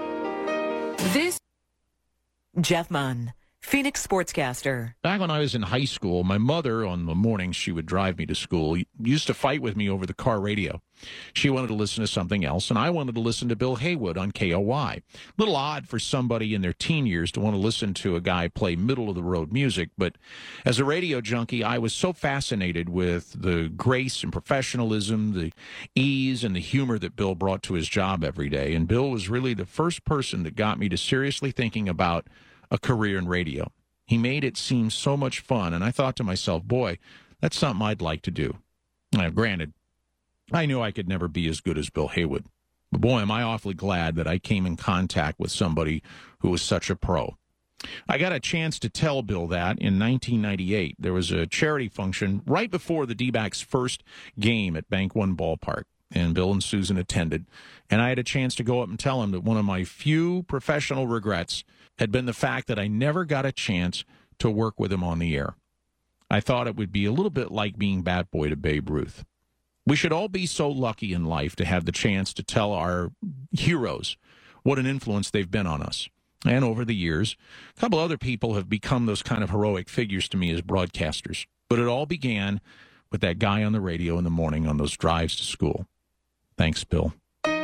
This Jeff Munn, Phoenix sportscaster. Back when I was in high school, my mother, on the mornings she would drive me to school, used to fight with me over the car radio. She wanted to listen to something else, and I wanted to listen to Bill Haywood on K O Y. A little odd for somebody in their teen years to want to listen to a guy play middle-of-the-road music, but as a radio junkie, I was so fascinated with the grace and professionalism, the ease and the humor that Bill brought to his job every day. And Bill was really the first person that got me to seriously thinking about a career in radio. He made it seem so much fun, and I thought to myself, boy, that's something I'd like to do. Now, granted, I knew I could never be as good as Bill Haywood, but boy, am I awfully glad that I came in contact with somebody who was such a pro. I got a chance to tell Bill that in nineteen ninety-eight. There was a charity function right before the D-backs' first game at Bank One Ballpark, and Bill and Susan attended, and I had a chance to go up and tell him that one of my few professional regrets had been the fact that I never got a chance to work with him on the air. I thought it would be a little bit like being bat boy to Babe Ruth. We should all be so lucky in life to have the chance to tell our heroes what an influence they've been on us. And over the years, a couple other people have become those kind of heroic figures to me as broadcasters. But it all began with that guy on the radio in the morning on those drives to school. Thanks, Bill.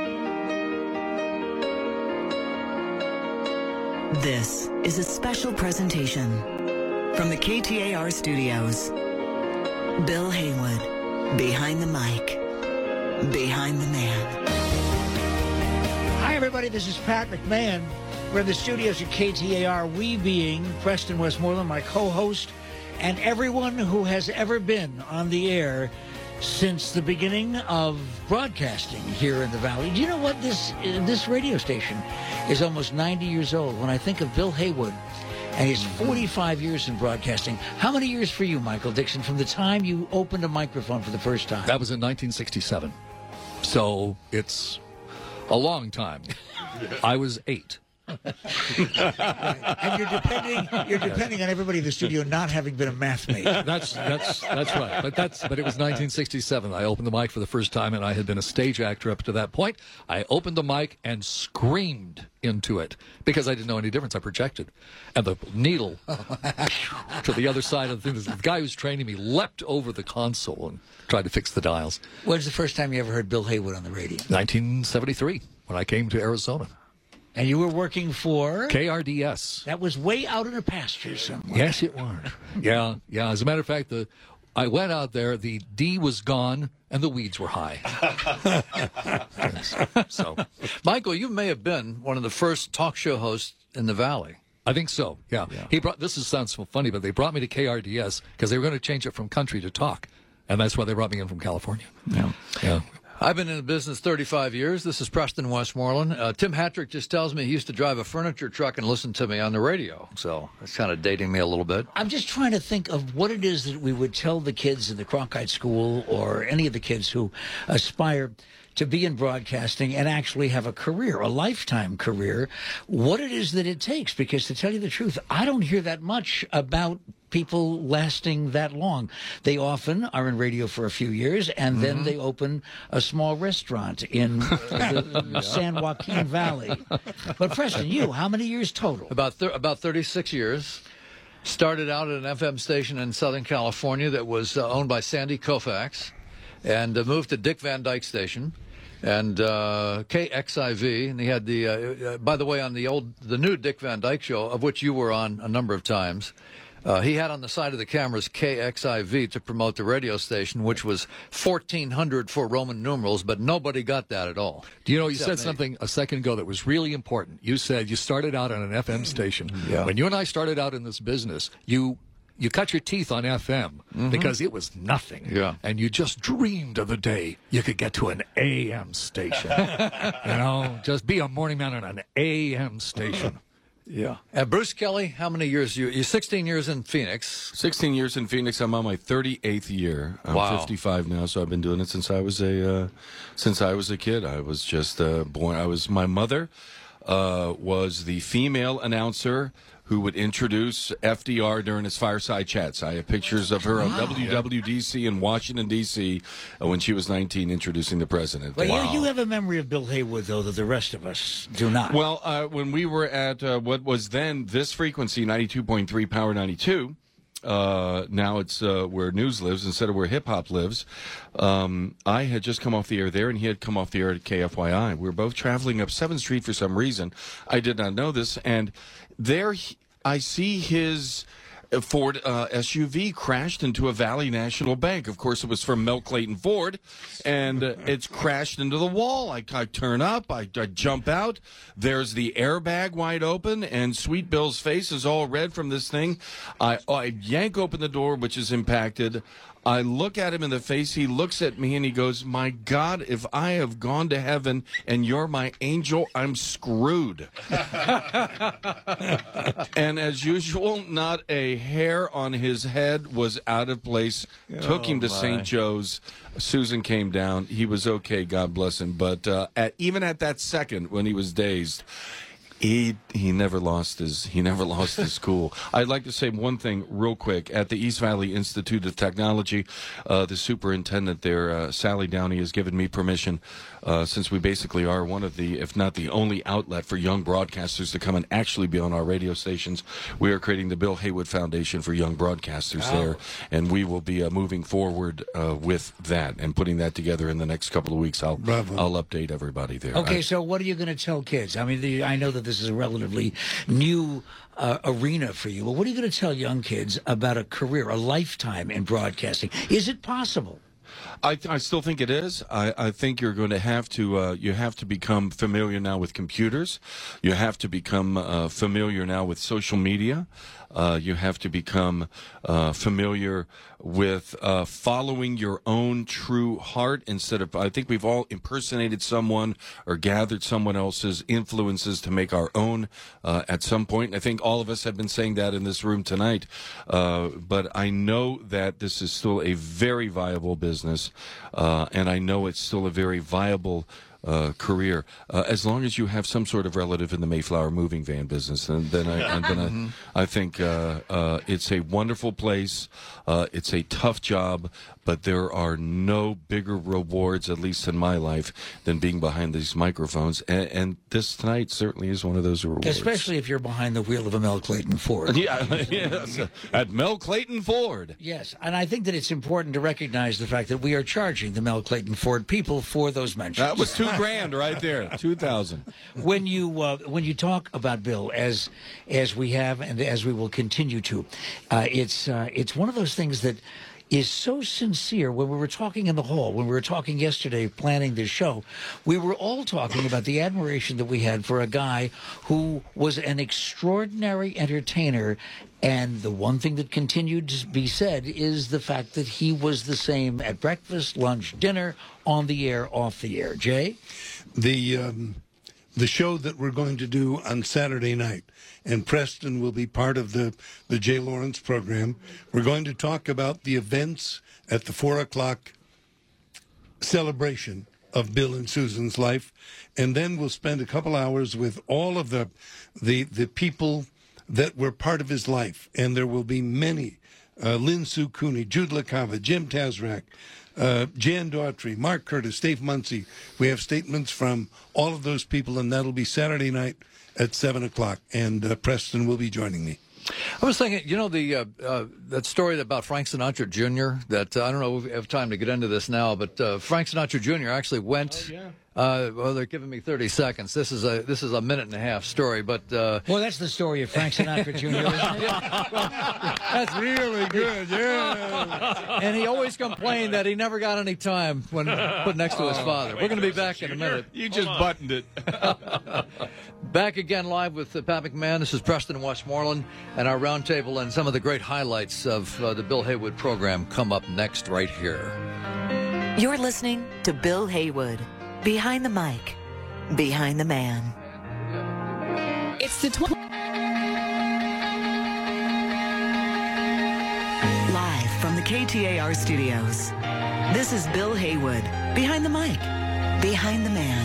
This is a special presentation from the K T A R studios. Bill Haywood. Behind the Mic, Behind the Man. Hi, everybody. This is Pat McMahon. We're in the studios at K T A R, we being Preston Westmoreland, my co-host, and everyone who has ever been on the air since the beginning of broadcasting here in the Valley. Do you know what? This, this radio station is almost ninety years old. When I think of Bill Haywood, and he's forty-five years in broadcasting. How many years for you, Michael Dixon, from the time you opened a microphone for the first time? That was in nineteen sixty-seven. So it's a long time. I was eight. And you're depending you're depending on everybody in the studio not having been a math major. That's that's that's right. But that's but it was nineteen sixty-seven. I opened the mic for the first time, and I had been a stage actor up to that point. I opened the mic and screamed into it because I didn't know any difference. I projected, and the needle to the other side of the thing. The guy who's training me leapt over the console and tried to fix the dials. When's the first time you ever heard Bill Haywood on the radio? nineteen seventy-three, when I came to Arizona. And you were working for? K R D S. That was way out in the pastures somewhere. Yes, it was. Yeah, yeah. As a matter of fact, the I went out there, the D was gone, and the weeds were high. So, Michael, you may have been one of the first talk show hosts in the Valley. I think so, yeah. yeah. He brought. This is, sounds so funny, but they brought me to K R D S because they were going to change it from country to talk, and that's why they brought me in from California. Yeah. Yeah. I've been in the business thirty-five years. This is Preston Westmoreland. Uh, Tim Hattrick just tells me he used to drive a furniture truck and listen to me on the radio. So that's kind of dating me a little bit. I'm just trying to think of what it is that we would tell the kids in the Cronkite School or any of the kids who aspire to be in broadcasting and actually have a career, a lifetime career, what it is that it takes. Because to tell you the truth, I don't hear that much about people lasting that long. They often are in radio for a few years, and mm-hmm. then they open a small restaurant in the Yeah. San Joaquin Valley. But Preston, you, how many years total? About thir- about thirty-six years. Started out at an F M station in Southern California that was uh, owned by Sandy Koufax, and uh, moved to Dick Van Dyke Station. And uh, K X I V, and he had the, uh, uh, by the way, on the old, the new Dick Van Dyke Show, of which you were on a number of times, uh, he had on the side of the cameras K X I V to promote the radio station, which was fourteen hundred for Roman numerals, but nobody got that at all. Do you know, you Except said me. something a second ago that was really important. You said you started out on an F M station. Yeah. When you and I started out in this business, you you cut your teeth on F M Mhm. because it was nothing. Yeah. And you just dreamed of the day you could get to an A M station. You know, just be a morning man on an A M station. Yeah. And Bruce Kelly, how many years? You, you're sixteen years in Phoenix. sixteen years in Phoenix. I'm on my thirty-eighth year. I'm Wow. fifty-five now, so I've been doing it since I was a uh, since I was a kid. I was just uh, born. I was my mother uh, was the female announcer who would introduce F D R during his fireside chats. I have pictures of her on Wow. W W D C in Washington, D C uh, when she was nineteen, introducing the president. Well, you, you have a memory of Bill Haywood, though, that the rest of us do not. Well, uh, when we were at uh, what was then this frequency, ninety-two point three Power ninety-two, uh, now it's uh, where news lives instead of where hip-hop lives, um, I had just come off the air there, and he had come off the air at K F Y I. We were both traveling up seventh Street for some reason. I did not know this, and there he, I see his Ford uh, S U V crashed into a Valley National Bank. Of course, it was from Mel Clayton Ford, and uh, it's crashed into the wall. I, I turn up, I, I jump out. There's the airbag wide open, and Sweet Bill's face is all red from this thing. I, I yank open the door, which is impacted. I look at him in the face. He looks at me and he goes, "My God, if I have gone to heaven and you're my angel, I'm screwed." And as usual, not a hair on his head was out of place. Took him to Oh, my. Saint Joe's. Susan came down. He was okay, God bless him. But uh, at, even at that second when he was dazed, He he never lost his he never lost his cool. I'd like to say one thing real quick. At the East Valley Institute of Technology, uh, the superintendent there, uh, Sally Downey, has given me permission, uh, since we basically are one of the, if not the only outlet for young broadcasters to come and actually be on our radio stations. We are creating the Bill Haywood Foundation for Young Broadcasters Wow. there, and we will be uh, moving forward uh, with that and putting that together in the next couple of weeks. I'll Bravo. I'll update everybody there. Okay, I- so what are you going to tell kids? I mean, the, I know that this is a relatively new uh, arena for you, but what are you going to tell young kids about a career, a lifetime in broadcasting? Is it possible? I, I still think it is. I, I think you're going to have to uh, you have to become familiar now with computers. You have to become uh, familiar now with social media. Uh, you have to become uh, familiar with uh, following your own true heart instead of, I think we've all impersonated someone or gathered someone else's influences to make our own uh, at some point. I think all of us have been saying that in this room tonight. Uh, but I know that this is still a very viable business, uh, and I know it's still a very viable Uh, career, uh, as long as you have some sort of relative in the Mayflower moving van business, and then I, and then I, I think uh, uh, it's a wonderful place. Uh, it's a tough job, but there are no bigger rewards, at least in my life, than being behind these microphones. And, and this tonight certainly is one of those rewards. Especially if you're behind the wheel of a Mel Clayton Ford. Yeah, yes, at Mel Clayton Ford. Yes, and I think that it's important to recognize the fact that we are charging the Mel Clayton Ford people for those mentions. That was two grand right there, two thousand. When you uh, when you talk about Bill, as as we have and as we will continue to, uh, it's uh, it's one of those things that is so sincere. When we were talking in the hall, when we were talking yesterday planning this show, we were all talking about the admiration that we had for a guy who was an extraordinary entertainer. And the one thing that continued to be said is the fact that he was the same at breakfast, lunch, dinner, on the air, off the air. Jay? The, um, the show that we're going to do on Saturday night, and Preston will be part of the, the Jay Lawrence program. We're going to talk about the events at the four o'clock celebration of Bill and Susan's life, and then we'll spend a couple hours with all of the the, the people that were part of his life, and there will be many. Uh, Lynn Sue Cooney, Jude LaCava, Jim Tazrak, uh, Jan Daughtry, Mark Curtis, Dave Muncy. We have statements from all of those people, and that'll be Saturday night at seven o'clock, and uh, Preston will be joining me. I was thinking, you know, the uh, uh, that story about Frank Sinatra Junior, that uh, I don't know if we have time to get into this now, but uh, Frank Sinatra Junior actually went... Oh, yeah. Uh, well, they're giving me thirty seconds. This is a this is a minute and a half story, but uh, well, that's the story of Frank Sinatra Junior Isn't it? That's really good, yeah. And he always complained that he never got any time when put next to his father. We're going to be back in a minute. You just buttoned it. Back again live with uh, Pat McMahon. This is Preston Westmoreland, and our roundtable and some of the great highlights of uh, the Bill Haywood program come up next right here. You're listening to Bill Haywood. Behind the mic, behind the man. It's the tw- Live from the K T A R studios. This is Bill Haywood. Behind the mic, behind the man.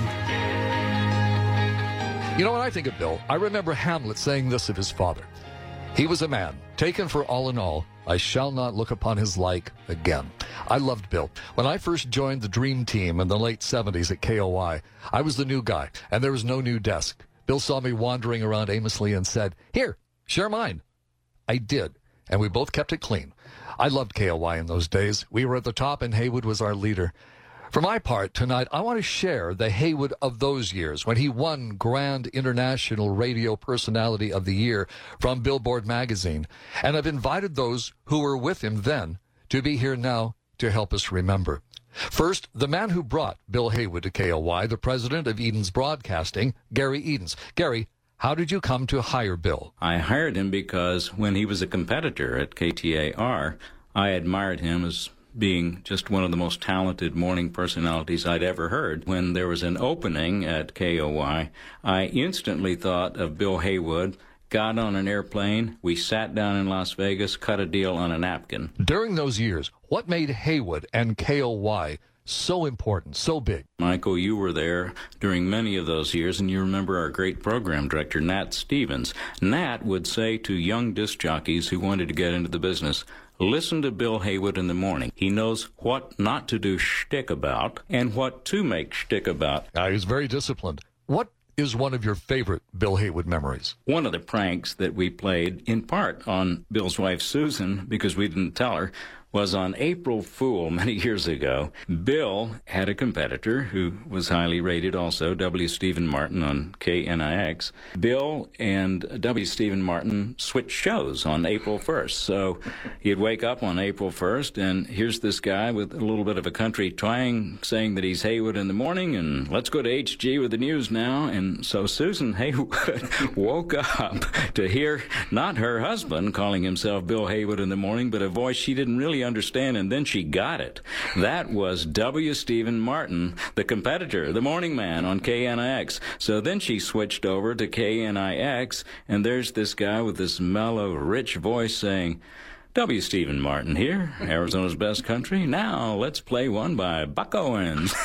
You know what I think of Bill? I remember Hamlet saying this of his father. He was a man, taken for all in all. I shall not look upon his like again. I loved Bill. When I first joined the Dream Team in the late seventies at K O I, I was the new guy, and there was no new desk. Bill saw me wandering around aimlessly and said, "Here, share mine." I did, and we both kept it clean. I loved K O I in those days. We were at the top, and Haywood was our leader. For my part, tonight, I want to share the Haywood of those years when he won Grand International Radio Personality of the Year from Billboard magazine. And I've invited those who were with him then to be here now to help us remember. First, the man who brought Bill Haywood to K O I, the president of Edens Broadcasting, Gary Edens. Gary, how did you come to hire Bill? I hired him because when he was a competitor at K T A R, I admired him as being just one of the most talented morning personalities I'd ever heard. When there was an opening at K O I, I instantly thought of Bill Haywood, got on an airplane, we sat down in Las Vegas, cut a deal on a napkin. During those years, what made Haywood and K O Y so important, so big? Michael, you were there during many of those years, and you remember our great program director, Nat Stevens. Nat would say to young disc jockeys who wanted to get into the business, listen to Bill Haywood in the morning. He knows what not to do shtick about and what to make shtick about. Uh, he was very disciplined. What is one of your favorite Bill Haywood memories? One of the pranks that we played, in part on Bill's wife, Susan, because we didn't tell her, was on April Fool many years ago. Bill had a competitor who was highly rated also, W. Stephen Martin on K N I X. Bill and W. Stephen Martin switched shows on April first. So he'd wake up on April first, and here's this guy with a little bit of a country twang saying that he's Haywood in the morning, and let's go to H G with the news now. And so Susan Haywood woke up to hear not her husband calling himself Bill Haywood in the morning, but a voice she didn't really understand, and then she got it. That was W. Stephen Martin, the competitor, the morning man on K N I X. So then she switched over to K N I X, and there's this guy with this mellow, rich voice saying, W. Stephen Martin here, Arizona's best country. Now let's play one by Buck Owens.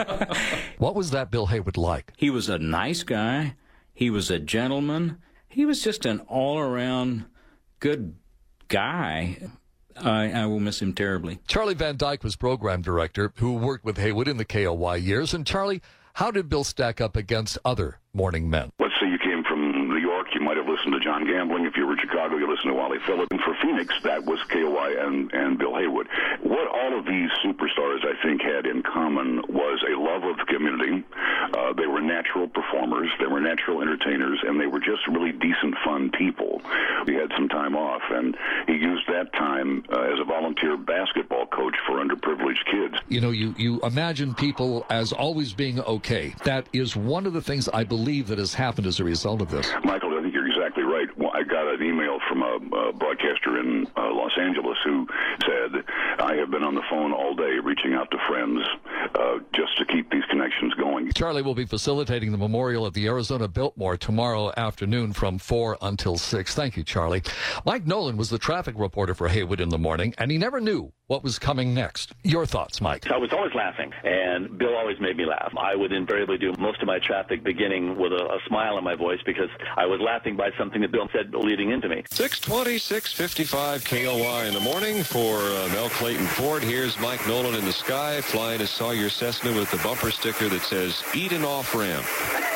What was that Bill Haywood like? He was a nice guy. He was a gentleman. He was just an all-around good guy. I, I will miss him terribly. Charlie Van Dyke was program director who worked with Haywood in the K O Y years. And Charlie, how did Bill stack up against other morning men? Let's say you came from New York, you might have listened to John Gambling. If you were in Chicago, you listened to Wally Phillips. And for Phoenix, that was K O Y and, and Bill Haywood. What all of these superstars, I think, had in common was a love of the community. Uh, they were natural performers, they were natural entertainers, and they were just really decent, fun people. He had some time off, and he used that time uh, as a volunteer basketball coach for underprivileged kids. You know, you, you imagine people as always being okay. That is one of the things I believe that has happened as a result of this. Michael, I think you're exactly right. Well, I got an email from a, a broadcaster in uh, Los Angeles who said, I have been on the phone all day reaching out to friends uh, just to keep these connections going. Charlie will be facilitating the memorial at the Arizona Biltmore tomorrow afternoon from four until six. Thank you, Charlie. Mike Nolan was the traffic reporter for Haywood in the Morning, and he never knew what was coming next. Your thoughts, Mike? I was always laughing, and Bill always made me laugh. I would invariably do most of my traffic beginning with a, a smile on my voice because I was laughing by something that Bill said leading into me. six twenty, six fifty-five K O Y in the morning for uh, Mel Clayton Ford. Here's Mike Nolan in the sky flying a Sawyer Cessna with the bumper sticker that says, eat an off-ramp.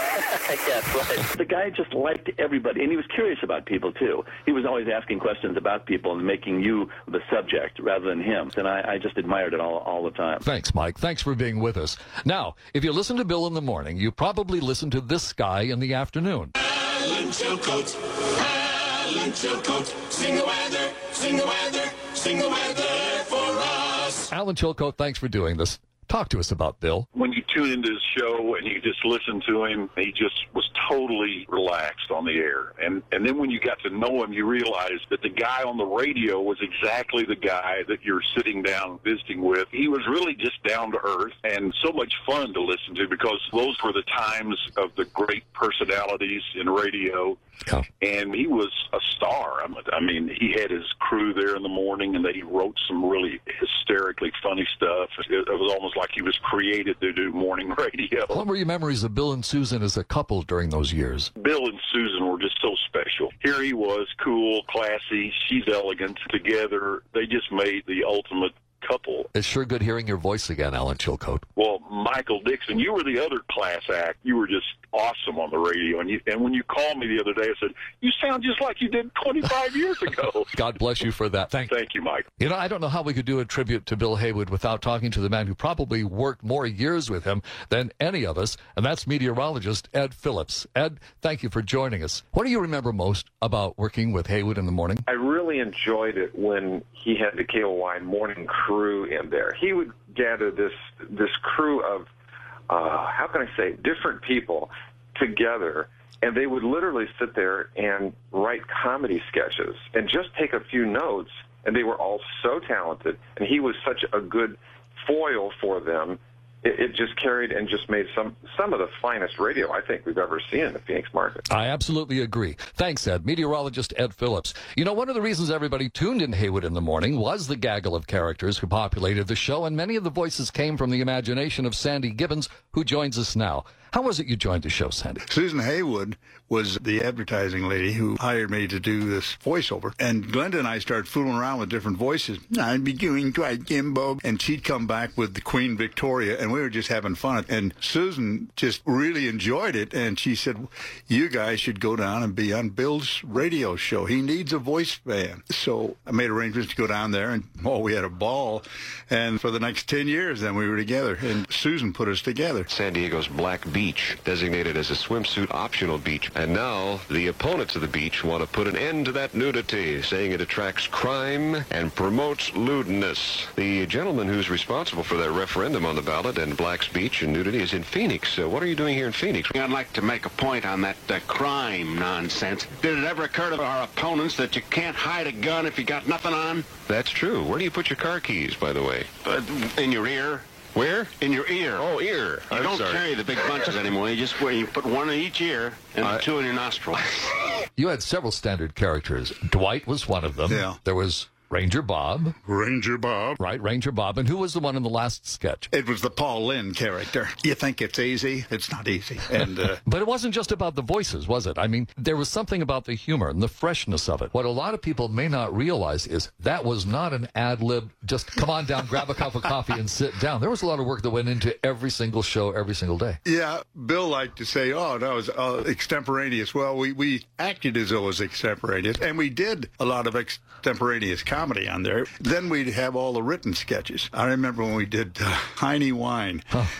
Yes, right. The guy just liked everybody, and he was curious about people, too. He was always asking questions about people and making you the subject rather than him, and I, I just admired it all, all the time. Thanks, Mike. Thanks for being with us. Now, if you listen to Bill in the morning, you probably listen to this guy in the afternoon. Alan Chilcote, Alan Chilcote, sing the weather, sing the weather, sing the weather for us. Alan Chilcote, thanks for doing this. Talk to us about Bill. When you tune into his show and you just listen to him, he just was totally relaxed on the air. And and then when you got to know him, you realized that the guy on the radio was exactly the guy that you're sitting down visiting with. He was really just down to earth and so much fun to listen to because those were the times of the great personalities in radio. Yeah. And he was a star. I mean, he had his crew there in the morning, and he wrote some really hysterically funny stuff. It was almost like he was created to do morning radio. What were your memories of Bill and Susan as a couple during those years? Bill and Susan were just so special. Here he was, cool, classy, she's elegant. Together, they just made the ultimate couple. It's sure good hearing your voice again, Alan Chilcote. Well, Michael Dixon, you were the other class act. You were just awesome on the radio. And, you, and when you called me the other day, I said, you sound just like you did twenty-five years ago. God bless you for that. Thank, Thank you, Mike. You know, I don't know how we could do a tribute to Bill Haywood without talking to the man who probably worked more years with him than any of us, and that's meteorologist Ed Phillips. Ed, thank you for joining us. What do you remember most about working with Haywood in the morning? I really enjoyed it when he had the K O Y morning crew in there. He would gather this this crew of, uh, how can I say, different people together, and they would literally sit there and write comedy sketches and just take a few notes, and they were all so talented, and he was such a good foil for them. It, it just carried and just made some some of the finest radio I think we've ever seen in the Phoenix market. I absolutely agree. Thanks, Ed. Meteorologist Ed Phillips. You know, one of the reasons everybody tuned in Haywood in the morning was the gaggle of characters who populated the show, and many of the voices came from the imagination of Sandy Gibbons, who joins us now. How was it you joined the show, Sandy? Susan Haywood was the advertising lady who hired me to do this voiceover. And Glenda and I started fooling around with different voices. I'd be doing Dwight Gimbo. And she'd come back with the Queen Victoria, and we were just having fun. And Susan just really enjoyed it. And she said, you guys should go down and be on Bill's radio show. He needs a voice man. So I made arrangements to go down there, and, oh, we had a ball. And for the next ten years, then we were together. And Susan put us together. San Diego's Black Beach, designated as a swimsuit optional beach. And now the opponents of the beach want to put an end to that nudity, saying it attracts crime and promotes lewdness. The gentleman who's responsible for that referendum on the ballot and Black's Beach and nudity is in Phoenix. Uh, what are you doing here in Phoenix? I'd like to make a point on that uh, crime nonsense. Did it ever occur to our opponents that you can't hide a gun if you got nothing on? That's true. Where do you put your car keys, by the way? Uh, in your ear. Where? In your ear. Oh, ear. You I'm don't sorry. carry the big bunches anymore. You just wear, you put one in each ear and I... two in your nostril. You had several standard characters. Dwight was one of them. Yeah. There was Ranger Bob. Ranger Bob. Right, Ranger Bob. And who was the one in the last sketch? It was the Paul Lynde character. You think it's easy? It's not easy. And uh, But it wasn't just about the voices, was it? I mean, there was something about the humor and the freshness of it. What a lot of people may not realize is that was not an ad-lib, just come on down, grab a cup of coffee, and sit down. There was a lot of work that went into every single show, every single day. yeah, Bill liked to say, oh, that was uh, extemporaneous. Well, we, we acted as though it was extemporaneous, and we did a lot of extemporaneous comedy on there. Then we'd have all the written sketches. I remember when we did uh, Heine Wine. Oh.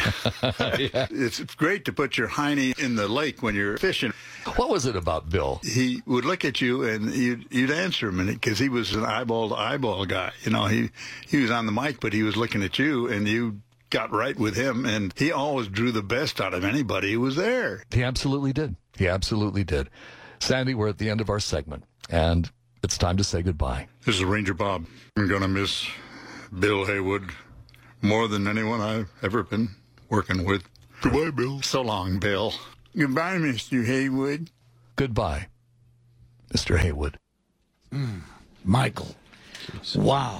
yeah. It's great to put your Heine in the lake when you're fishing. What was it about Bill? He would look at you and you'd, you'd answer him because he was an eyeball-to-eyeball guy. You know, he, he was on the mic, but he was looking at you, and you got right with him, and he always drew the best out of anybody who was there. He absolutely did. He absolutely did. Sandy, we're at the end of our segment, and it's time to say goodbye. This is Ranger Bob. I'm going to miss Bill Haywood more than anyone I've ever been working with. Goodbye, Bill. So long, Bill. Goodbye, Mister Haywood. Goodbye, Mister Haywood. Mm. Michael. Wow.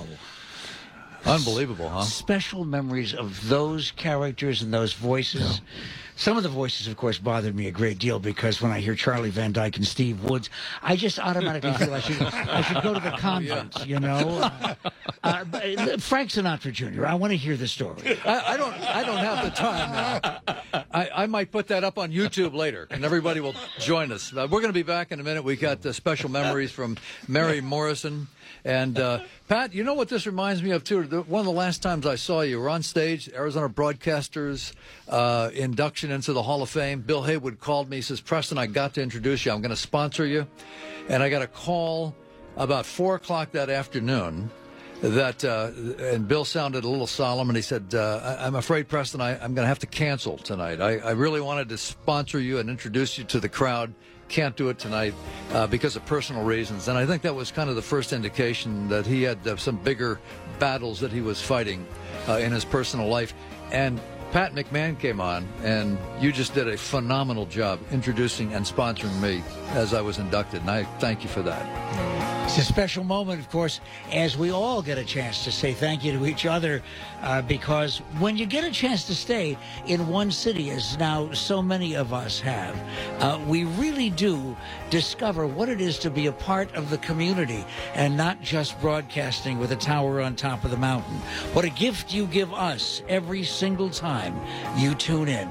Unbelievable, huh? Special memories of those characters and those voices. Yeah. Some of the voices, of course, bothered me a great deal because when I hear Charlie Van Dyke and Steve Woods, I just automatically feel I should I should go to the convent, yeah. you know. Uh, uh, Frank Sinatra Junior I want to hear the story. I, I don't. I don't have the time now. I, I might put that up on YouTube later, and everybody will join us. Uh, we're going to be back in a minute. We got uh, special memories from Mary Morrison. And, uh, Pat, you know what this reminds me of, too? One of the last times I saw you were on stage, Arizona Broadcasters uh, induction into the Hall of Fame. Bill Haywood called me. He says, Preston, I got to introduce you. I'm going to sponsor you. And I got a call about four o'clock that afternoon that, uh, and Bill sounded a little solemn, and he said, uh, I'm afraid, Preston, I, I'm going to have to cancel tonight. I, I really wanted to sponsor you and introduce you to the crowd. Can't do it tonight uh, because of personal reasons. And I think that was kind of the first indication that he had uh, some bigger battles that he was fighting uh, in his personal life. And Pat McMahon came on, and you just did a phenomenal job introducing and sponsoring me as I was inducted, and I thank you for that. It's a special moment, of course, as we all get a chance to say thank you to each other, uh, because when you get a chance to stay in one city, as now so many of us have, uh, we really do discover what it is to be a part of the community and not just broadcasting with a tower on top of the mountain. What a gift you give us every single time you tune in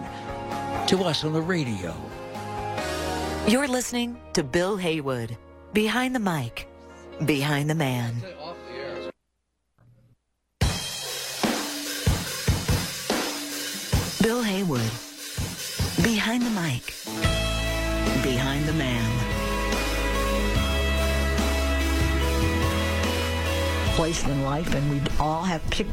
to us on the radio. You're listening to Bill Haywood, Behind the Mic. Behind the Man. Bill Haywood. Behind the Mic. Behind the Man. Place in life, and we'd all have picked.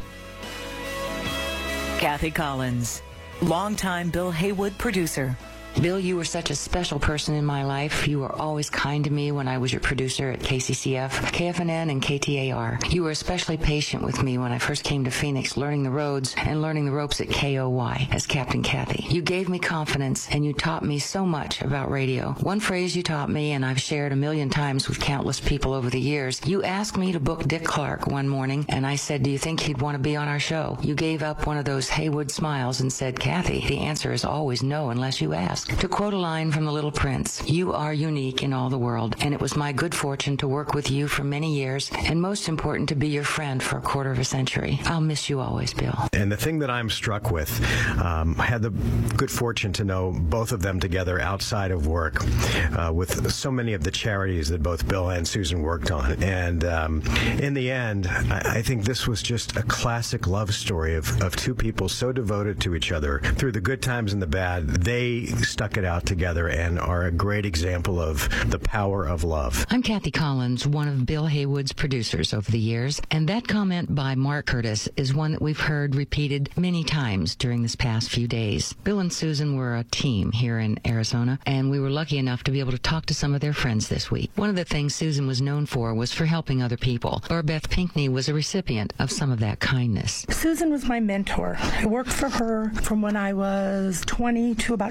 Kathy Collins, longtime Bill Haywood producer. Bill, you were such a special person in my life. You were always kind to me when I was your producer at K C C F, K F N N, and K T A R. You were especially patient with me when I first came to Phoenix, learning the roads and learning the ropes at K O Y as Captain Kathy. You gave me confidence, and you taught me so much about radio. One phrase you taught me, and I've shared a million times with countless people over the years, you asked me to book Dick Clark one morning, and I said, do you think he'd want to be on our show? You gave up one of those Haywood smiles and said, Kathy, the answer is always no unless you ask. To quote a line from The Little Prince, you are unique in all the world, and it was my good fortune to work with you for many years, and most important, to be your friend for a quarter of a century. I'll miss you always, Bill. And the thing that I'm struck with, um, I had the good fortune to know both of them together outside of work uh, with so many of the charities that both Bill and Susan worked on. And um, in the end, I, I think this was just a classic love story of, of two people so devoted to each other. Through the good times and the bad, they stuck it out together and are a great example of the power of love. I'm Kathy Collins, one of Bill Haywood's producers over the years, and that comment by Mark Curtis is one that we've heard repeated many times during this past few days. Bill and Susan were a team here in Arizona, and we were lucky enough to be able to talk to some of their friends this week. One of the things Susan was known for was for helping other people. Barbeth Pinckney was a recipient of some of that kindness. Susan was my mentor. I worked for her from when I was twenty to about twenty-five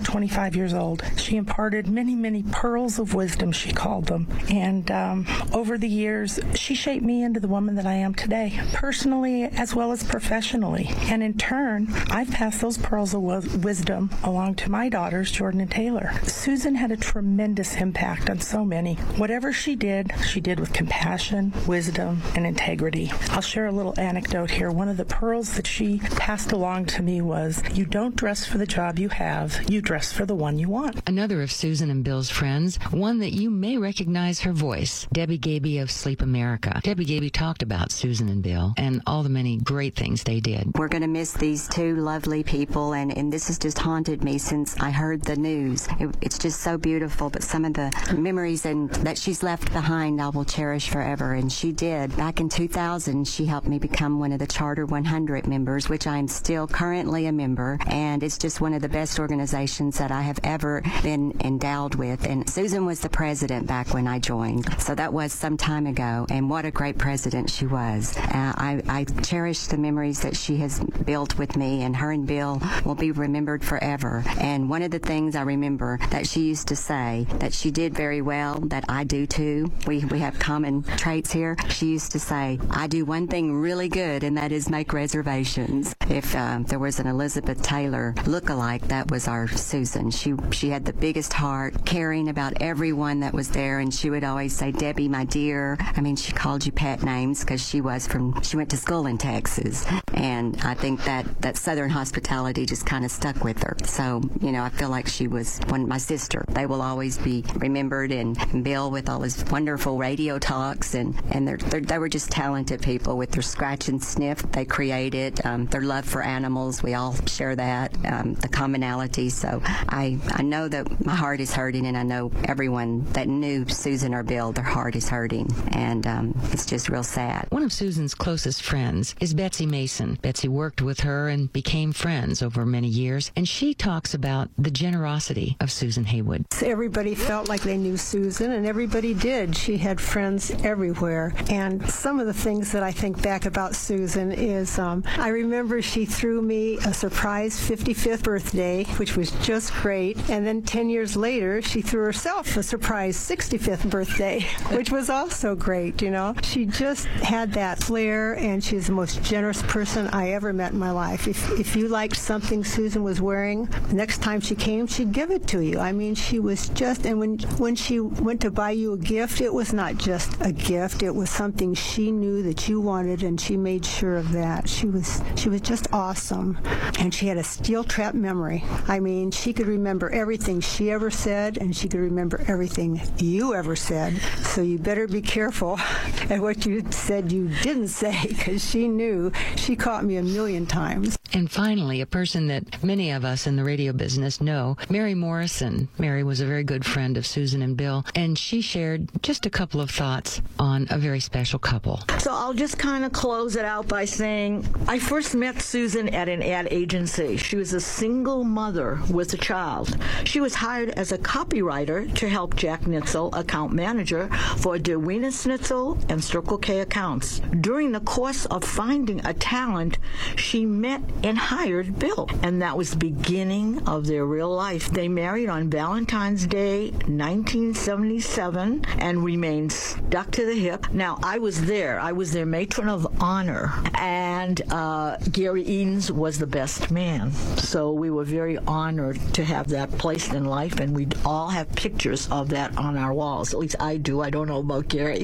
five years old. She imparted many, many pearls of wisdom, she called them. And um, over the years, she shaped me into the woman that I am today, personally as well as professionally. And in turn, I've passed those pearls of w- wisdom along to my daughters, Jordan and Taylor. Susan had a tremendous impact on so many. Whatever she did, she did with compassion, wisdom, and integrity. I'll share a little anecdote here. One of the pearls that she passed along to me was, you don't dress for the job you have, you dress for the one you want. Another of Susan and Bill's friends, one that you may recognize her voice, Debbie Gaby of Sleep America. Debbie Gaby talked about Susan and Bill and all the many great things they did. We're going to miss these two lovely people, and, and this has just haunted me since I heard the news. It, it's just so beautiful, but some of the memories and that she's left behind I will cherish forever, and she did. Back in two thousand, she helped me become one of the Charter one hundred members, which I'm still currently a member, and it's just one of the best organizations that I have ever been endowed with. And Susan was the president back when I joined, so that was some time ago, and what a great president she was. Uh, I, I cherish the memories that she has built with me, and her and Bill will be remembered forever. And one of the things I remember that she used to say that she did very well, that I do too, we, we have common traits here, she used to say, I do one thing really good, and that is make reservations. If um, there was an Elizabeth Taylor look-alike, that was our Susan. She she had the biggest heart, caring about everyone that was there, and she would always say, Debbie, my dear. I mean, she called you pet names because she was from, she went to school in Texas, and I think that, that Southern hospitality just kind of stuck with her. So, you know, I feel like she was one, my sister. They will always be remembered, and Bill with all his wonderful radio talks, and, and they're, they're, they were just talented people with their scratch and sniff they created, um, their love for animals. We all share that, um, the commonality. So I, I know that my heart is hurting, and I know everyone that knew Susan or Bill, their heart is hurting, and um, it's just real sad. One of Susan's closest friends is Betsy Mason. Betsy worked with her and became friends over many years, and she talks about the generosity of Susan Haywood. Everybody felt like they knew Susan, and everybody did. She had friends everywhere, and some of the things that I think back about Susan is um, I remember she threw me a surprise fifty-fifth birthday, which was just great, and then ten years later she threw herself a surprise sixty-fifth birthday, which was also great. You know, she just had that flair, and she's the most generous person I ever met in my life. If if you liked something Susan was wearing, next time she came, she'd give it to you. I mean, she was just, and when when she went to buy you a gift, it was not just a gift, it was something she knew that you wanted, and she made sure of that. She was she was just awesome, and she had a steel trap memory. I mean, she could remember everything she ever said, and she could remember everything you ever said, so you better be careful at what you said you didn't say, because she knew. She caught me a million times. And finally, a person that many of us in the radio business know, Mary Morrison. Mary was a very good friend of Susan and Bill, and she shared just a couple of thoughts on a very special couple. So I'll just kind of close it out by saying I first met Susan at an ad agency. She was a single mother with a child. She was hired as a copywriter to help Jack Nitzel, account manager for DeWeena Snitzel and Circle K accounts. During the course of finding a talent, she met and hired Bill, and that was the beginning of their real life. They married on Valentine's Day, nineteen seventy-seven, and remained stuck to the hip. Now, I was there. I was their matron of honor, and uh, Gary Edens was the best man. So we were very honored to have that place in life, and we all have pictures of that on our walls. At least I do. I don't know about Gary.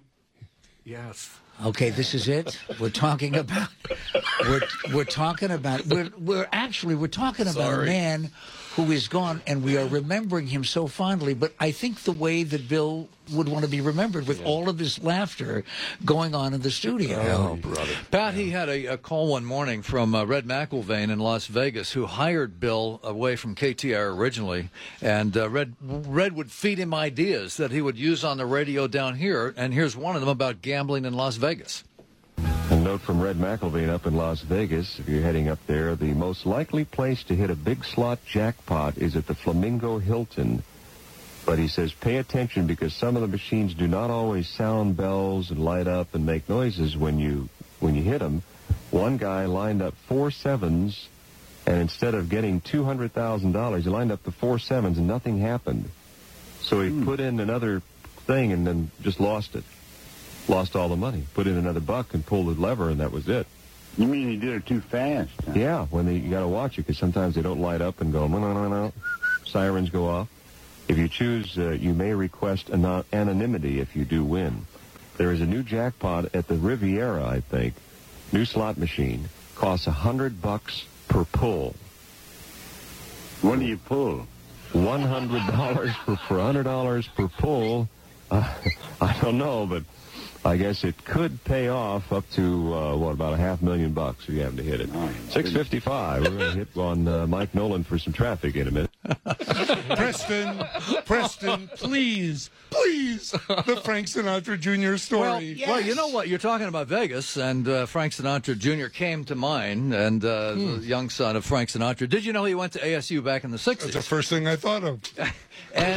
Yes. Okay, this is it. We're talking about. We're we're talking about. We're we're actually we're talking about Sorry. a man who is gone, and we are remembering him so fondly. But I think the way that Bill would want to be remembered, with yeah. all of this laughter going on in the studio. Oh, brother. Pat, he had a, a call one morning from uh, Red McIlvain in Las Vegas, who hired Bill away from K T R originally. And uh, Red, Red would feed him ideas that he would use on the radio down here. And here's one of them about gambling in Las Vegas. A note from Red McIlvain up in Las Vegas. If you're heading up there, the most likely place to hit a big slot jackpot is at the Flamingo Hilton. But he says, pay attention, because some of the machines do not always sound bells and light up and make noises when you when you hit them. One guy lined up four sevens And instead of getting two hundred thousand dollars, he lined up the four sevens and nothing happened. So he hmm. put in another thing and then just lost it. Lost all the money. Put in another buck and pulled the lever, and that was it. You mean he did it too fast? Huh? Yeah, when they, you got to watch it, because sometimes they don't light up and go, no, no, no, no. Sirens go off. If you choose, uh, you may request an- anonymity if you do win. There is a new jackpot at the Riviera, I think. New slot machine. Costs a hundred bucks per pull. What do you pull? One hundred dollars for for hundred dollars per pull. Uh, I don't know, but I guess it could pay off up to uh, what about a half million bucks if you happen to hit it. Six fifty-five. We're going to hit on uh, Mike Nolan for some traffic in a minute. Preston, Preston, please, please, the Frank Sinatra Junior story. Well, yes. well, you know what? You're talking about Vegas, and uh, Frank Sinatra Junior came to mind, and uh, hmm. the young son of Frank Sinatra. Did you know he went to A S U back in the sixties? That's the first thing I thought of. And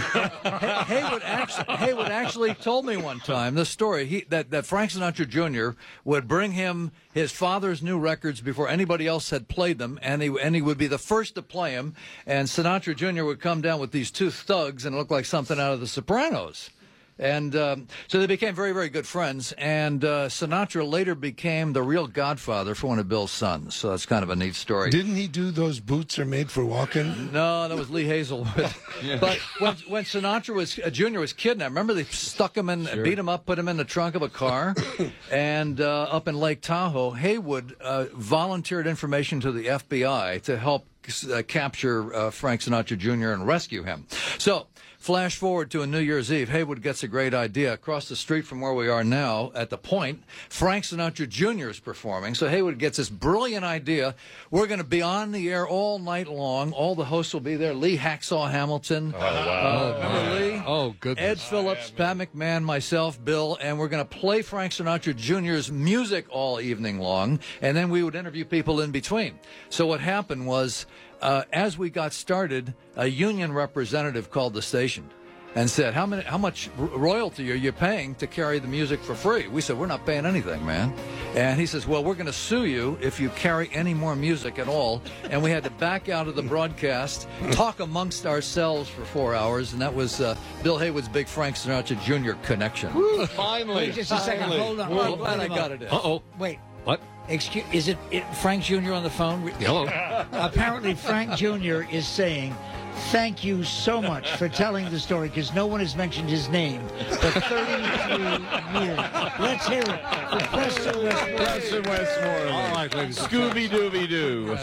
Haywood actually, Haywood actually told me one time this story, he, that, that Frank Sinatra Junior would bring him his father's new records before anybody else had played them, and he, and he would be the first to play them, and Sinatra Junior would come down with these two thugs and look like something out of The Sopranos. And um, so they became very, very good friends. And uh, Sinatra later became the real godfather for one of Bill's sons. So that's kind of a neat story. Didn't he do Those Boots Are Made for Walking? No, that was Lee Hazelwood. Yeah. But when, when Sinatra was uh, Junior was kidnapped, remember they stuck him in, sure. beat him up, put him in the trunk of a car, and uh, up in Lake Tahoe, Haywood uh, volunteered information to the F B I to help uh, capture uh, Frank Sinatra Junior and rescue him. So. Flash forward to a New Year's Eve. Haywood gets a great idea. Across the street from where we are now, at the Point, Frank Sinatra Junior is performing. So Haywood gets this brilliant idea. We're going to be on the air all night long. All the hosts will be there. Lee Hacksaw Hamilton. Oh, wow. Uh, remember Lee? Oh, goodness. Ed Phillips, oh, yeah, Pat McMahon, myself, Bill, and we're going to play Frank Sinatra Junior's music all evening long, and then we would interview people in between. So what happened was, Uh, as we got started, a union representative called the station and said, how many, how much royalty are you paying to carry the music for free? We said, we're not paying anything, man. And he says, well, we're going to sue you if you carry any more music at all. And we had to back out of the broadcast, talk amongst ourselves for four hours, and that was uh, Bill Haywood's big Frank Sinatra Junior connection. Woo, finally. Wait just a second. Finally. Hold on. Well, Hold glad on. I got it in. Uh-oh. Wait. What? Excuse, is it, it Frank Junior on the phone? Hello. Apparently, Frank Junior is saying, thank you so much for telling the story, because no one has mentioned his name for thirty-three years. Let's hear it for Preston Westmoreland. Preston Westmoreland. All right, ladies. Scooby-Dooby-Doo.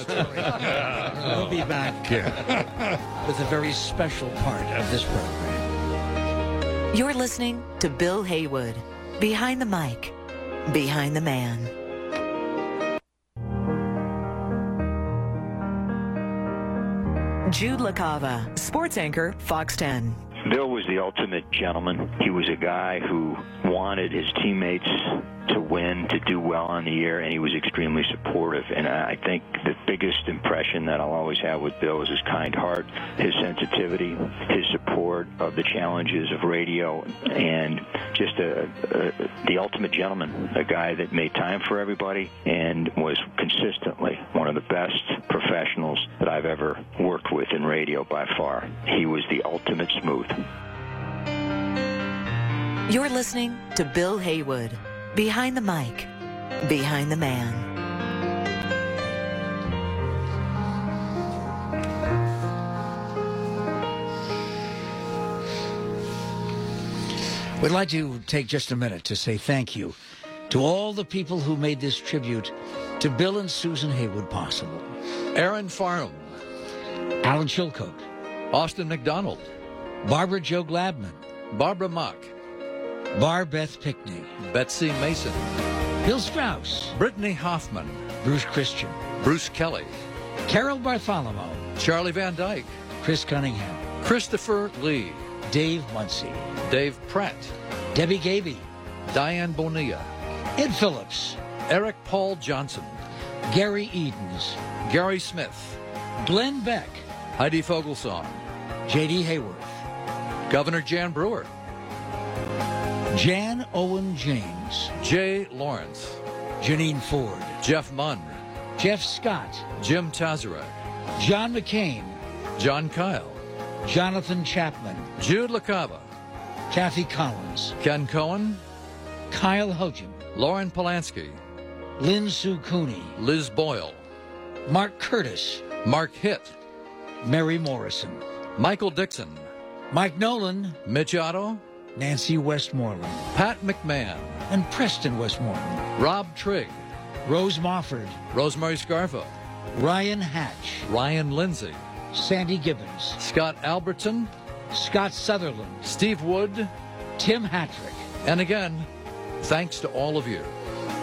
We'll be back with a very special part of this program. You're listening to Bill Haywood, Behind the Mic, Behind the Man. Jude LaCava, sports anchor, Fox ten. Bill was the ultimate gentleman. He was a guy who wanted his teammates to win, to do well on the air, and he was extremely supportive. And I think the biggest impression that I'll always have with Bill is his kind heart, his sensitivity, his support of the challenges of radio, and just a, a, the ultimate gentleman, a guy that made time for everybody and was consistently one of the best professionals that I've ever worked with in radio by far. He was the ultimate smooth. You're listening to Bill Haywood, Behind the Mic, Behind the Man. We'd like to take just a minute to say thank you to all the people who made this tribute to Bill and Susan Haywood possible. Aaron Farnham, Alan Chilcote, Austin McDonald, Barbara Jo Glabman, Barbara Mock, Bar Beth Pickney, Betsy Mason, Bill Strauss, Brittany Hoffman, Bruce Christian, Bruce Kelly, Carol Bartholomew, Charlie Van Dyke, Chris Cunningham, Christopher Lee, Dave Muncie, Dave Pratt, Debbie Gaby, Diane Bonilla, Ed Phillips, Eric Paul Johnson, Gary Edens, Gary Smith, Glenn Beck, Heidi Fogelsong, J D Hayworth, Governor Jan Brewer, Jan Owen James, Jay Lawrence, Janine Ford, Jeff Munn, Jeff Scott, Jim Tazarak, John McCain, John Kyle, Jonathan Chapman, Jude LaCava, Kathy Collins, Ken Cohen, Kyle Hogan, Lauren Polanski, Lynn Sue Cooney, Liz Boyle, Mark Curtis, Mark Hitt, Mary Morrison, Michael Dixon, Mike Nolan, Mitch Otto, Nancy Westmoreland, Pat McMahon, and Preston Westmoreland, Rob Trigg, Rose Mofford, Rosemary Scarfo, Ryan Hatch, Ryan Lindsay, Sandy Gibbons, Scott Albertson, Scott Sutherland, Steve Wood, Tim Hattrick. And again, thanks to all of you.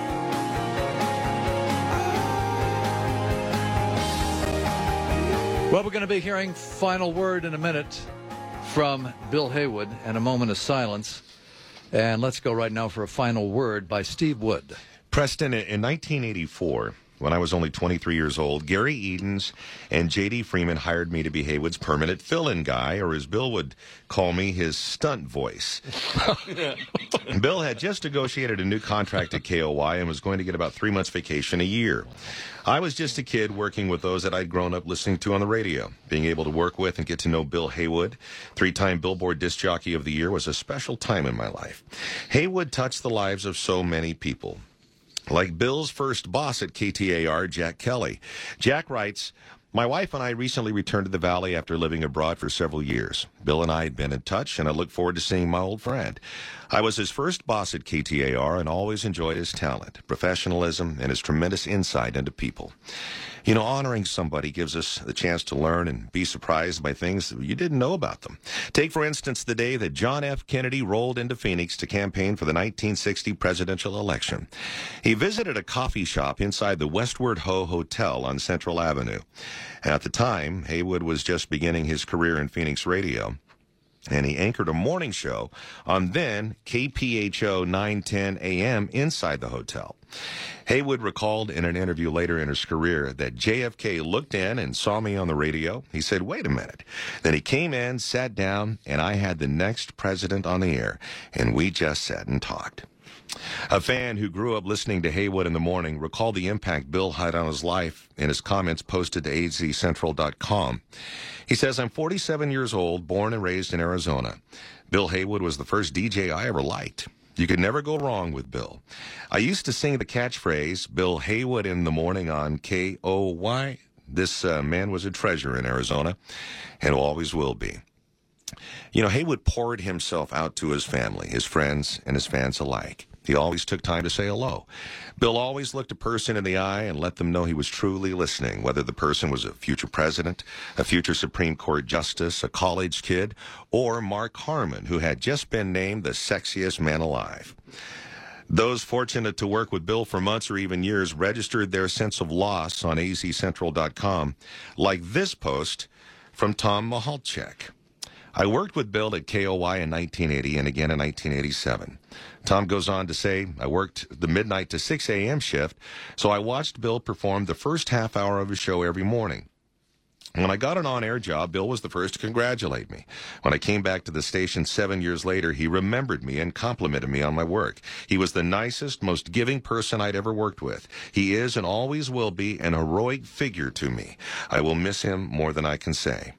Well, we're going to be hearing final word in a minute from Bill Haywood and a moment of silence. And let's go right now for a final word by Steve Wood. Preston, in nineteen eighty-four, when I was only twenty-three years old, Gary Edens and J D Freeman hired me to be Haywood's permanent fill-in guy, or as Bill would call me, his stunt voice. Bill had just negotiated a new contract at K O Y and was going to get about three months vacation a year. I was just a kid working with those that I'd grown up listening to on the radio. Being able to work with and get to know Bill Haywood, three-time Billboard Disc Jockey of the Year, was a special time in my life. Haywood touched the lives of so many people. Like Bill's first boss at K T A R, Jack Kelly. Jack writes, "My wife and I recently returned to the Valley after living abroad for several years. Bill and I had been in touch, and I look forward to seeing my old friend. I was his first boss at K T A R and always enjoyed his talent, professionalism, and his tremendous insight into people. You know, honoring somebody gives us the chance to learn and be surprised by things that you didn't know about them. Take, for instance, the day that John F. Kennedy rolled into Phoenix to campaign for the nineteen sixty presidential election. He visited a coffee shop inside the Westward Ho Hotel on Central Avenue. At the time, Haywood was just beginning his career in Phoenix radio, and he anchored a morning show on then K P H O nine ten A M inside the hotel. Haywood recalled in an interview later in his career that J F K looked in and saw me on the radio. He said, "Wait a minute." Then he came in, sat down, and I had the next president on the air, and we just sat and talked. A fan who grew up listening to Haywood in the morning recalled the impact Bill had on his life in his comments posted to A Z Central dot com. He says, "I'm forty-seven years old, born and raised in Arizona. Bill Haywood was the first D J I ever liked. You could never go wrong with Bill. I used to sing the catchphrase, Bill Haywood in the morning on K O Y. This uh, man was a treasure in Arizona and always will be." You know, Haywood poured himself out to his family, his friends, and his fans alike. He always took time to say hello. Bill always looked a person in the eye and let them know he was truly listening, whether the person was a future president, a future Supreme Court justice, a college kid, or Mark Harmon, who had just been named the sexiest man alive. Those fortunate to work with Bill for months or even years registered their sense of loss on A Z Central dot com, like this post from Tom Mahalchek. "I worked with Bill at K O Y in nineteen eighty and again in nineteen eighty-seven. Tom goes on to say, "I worked the midnight to six A M shift, so I watched Bill perform the first half hour of his show every morning. When I got an on-air job, Bill was the first to congratulate me. When I came back to the station seven years later, he remembered me and complimented me on my work. He was the nicest, most giving person I'd ever worked with. He is and always will be an heroic figure to me. I will miss him more than I can say."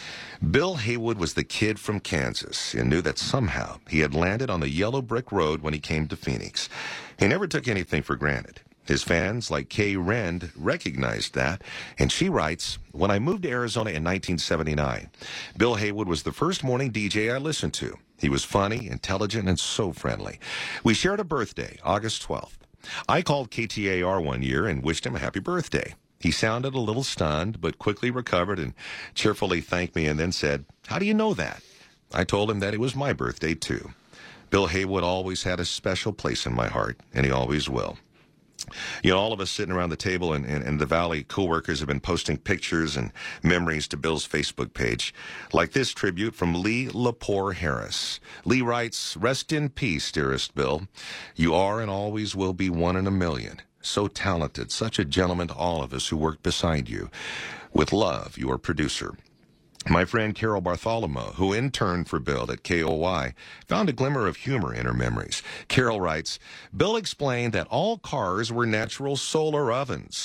Bill Haywood was the kid from Kansas and knew that somehow he had landed on the yellow brick road when he came to Phoenix. He never took anything for granted. His fans, like Kay Rend, recognized that, and she writes, "When I moved to Arizona in nineteen seventy-nine, Bill Haywood was the first morning D J I listened to. He was funny, intelligent, and so friendly. We shared a birthday, August twelfth. I called K T A R one year and wished him a happy birthday. He sounded a little stunned, but quickly recovered and cheerfully thanked me and then said, 'How do you know that?' I told him that it was my birthday, too. Bill Haywood always had a special place in my heart, and he always will." You know, all of us sitting around the table in, in, in the Valley, coworkers have been posting pictures and memories to Bill's Facebook page, like this tribute from Lee Lepore Harris. Lee writes, "Rest in peace, dearest Bill. You are and always will be one in a million. So talented, such a gentleman to all of us who worked beside you. With love, your producer." My friend Carol Bartholomew, who interned for Bill at K O Y, found a glimmer of humor in her memories. Carol writes, "Bill explained that all cars were natural solar ovens.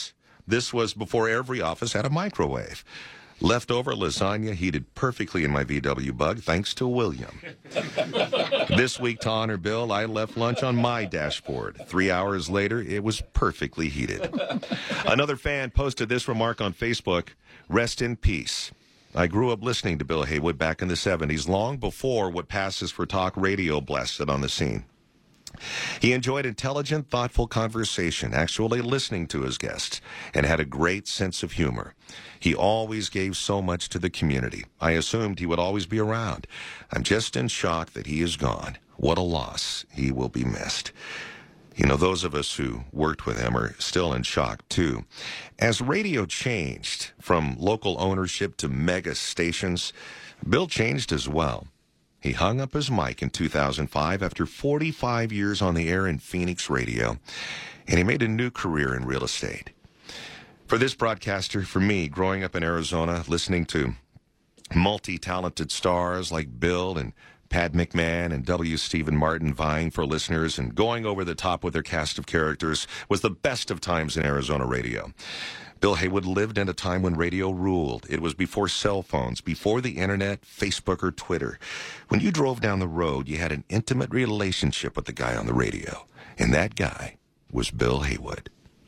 This was before every office had a microwave. Leftover lasagna heated perfectly in my V W Bug, thanks to William. This week, to honor Bill, I left lunch on my dashboard. Three hours later, it was perfectly heated. Another fan posted this remark on Facebook: "Rest in peace. I grew up listening to Bill Haywood back in the seventies, long before what passes for talk radio blasted on the scene. He enjoyed intelligent, thoughtful conversation, actually listening to his guests, and had a great sense of humor. He always gave so much to the community. I assumed he would always be around. I'm just in shock that he is gone. What a loss. He will be missed." You know, those of us who worked with him are still in shock, too. As radio changed from local ownership to mega stations, Bill changed as well. He hung up his mic in two thousand five after forty-five years on the air in Phoenix radio, and he made a new career in real estate. For this broadcaster, for me, growing up in Arizona, listening to multi-talented stars like Bill and Pat McMahon and W. Stephen Martin vying for listeners and going over the top with their cast of characters was the best of times in Arizona radio. Bill Haywood lived in a time when radio ruled. It was before cell phones, before the internet, Facebook, or Twitter. When you drove down the road, you had an intimate relationship with the guy on the radio. And that guy was Bill Haywood.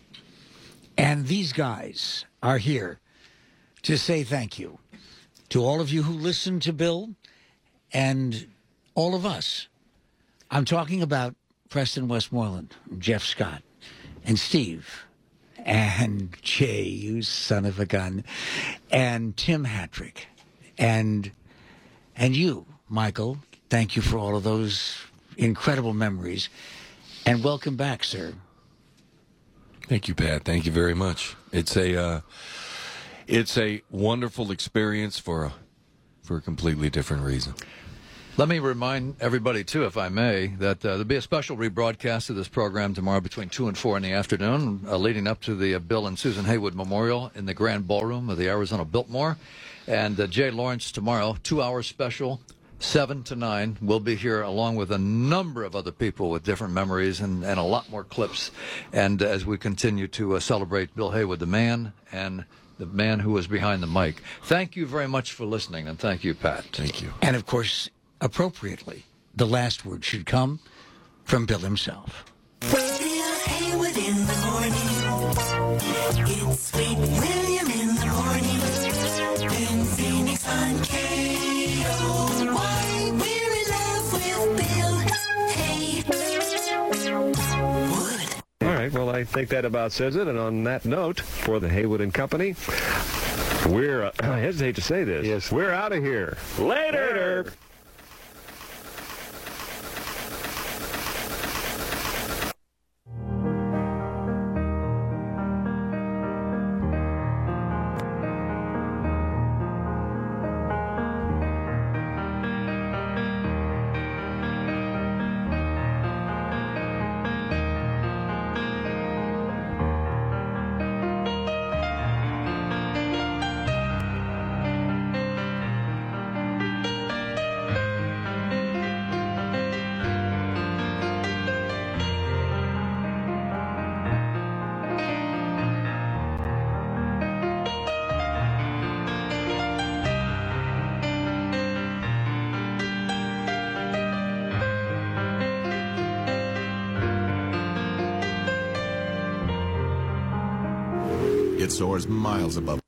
And these guys are here to say thank you to all of you who listened to Bill and all of us. I'm talking about Preston Westmoreland, Jeff Scott, and Steve, and Jay, you son of a gun, and Tim Hattrick, and and you, Michael. Thank you for all of those incredible memories, and welcome back, sir. Thank you, Pat. Thank you very much. It's a uh, it's a wonderful experience for a for a completely different reason. Let me remind everybody, too, if I may, that uh, there'll be a special rebroadcast of this program tomorrow between two and four in the afternoon, uh, leading up to the uh, Bill and Susan Haywood Memorial in the Grand Ballroom of the Arizona Biltmore. And uh, Jay Lawrence tomorrow, two-hour special, seven to nine. We'll be here along with a number of other people with different memories and, and a lot more clips. And uh, as we continue to uh, celebrate Bill Haywood, the man, and the man who was behind the mic. Thank you very much for listening, and thank you, Pat. Thank you. And, of course, appropriately, the last word should come from Bill himself. Bill Haywood in the morning. It's Sweet William in the morning. In Phoenix on K O Y. We're in love with Bill Haywood. All right, well, I think that about says it. And on that note, for the Haywood and Company, we're, uh, I hesitate to say this. Yes. We're out of here. Later. Later. It soars miles above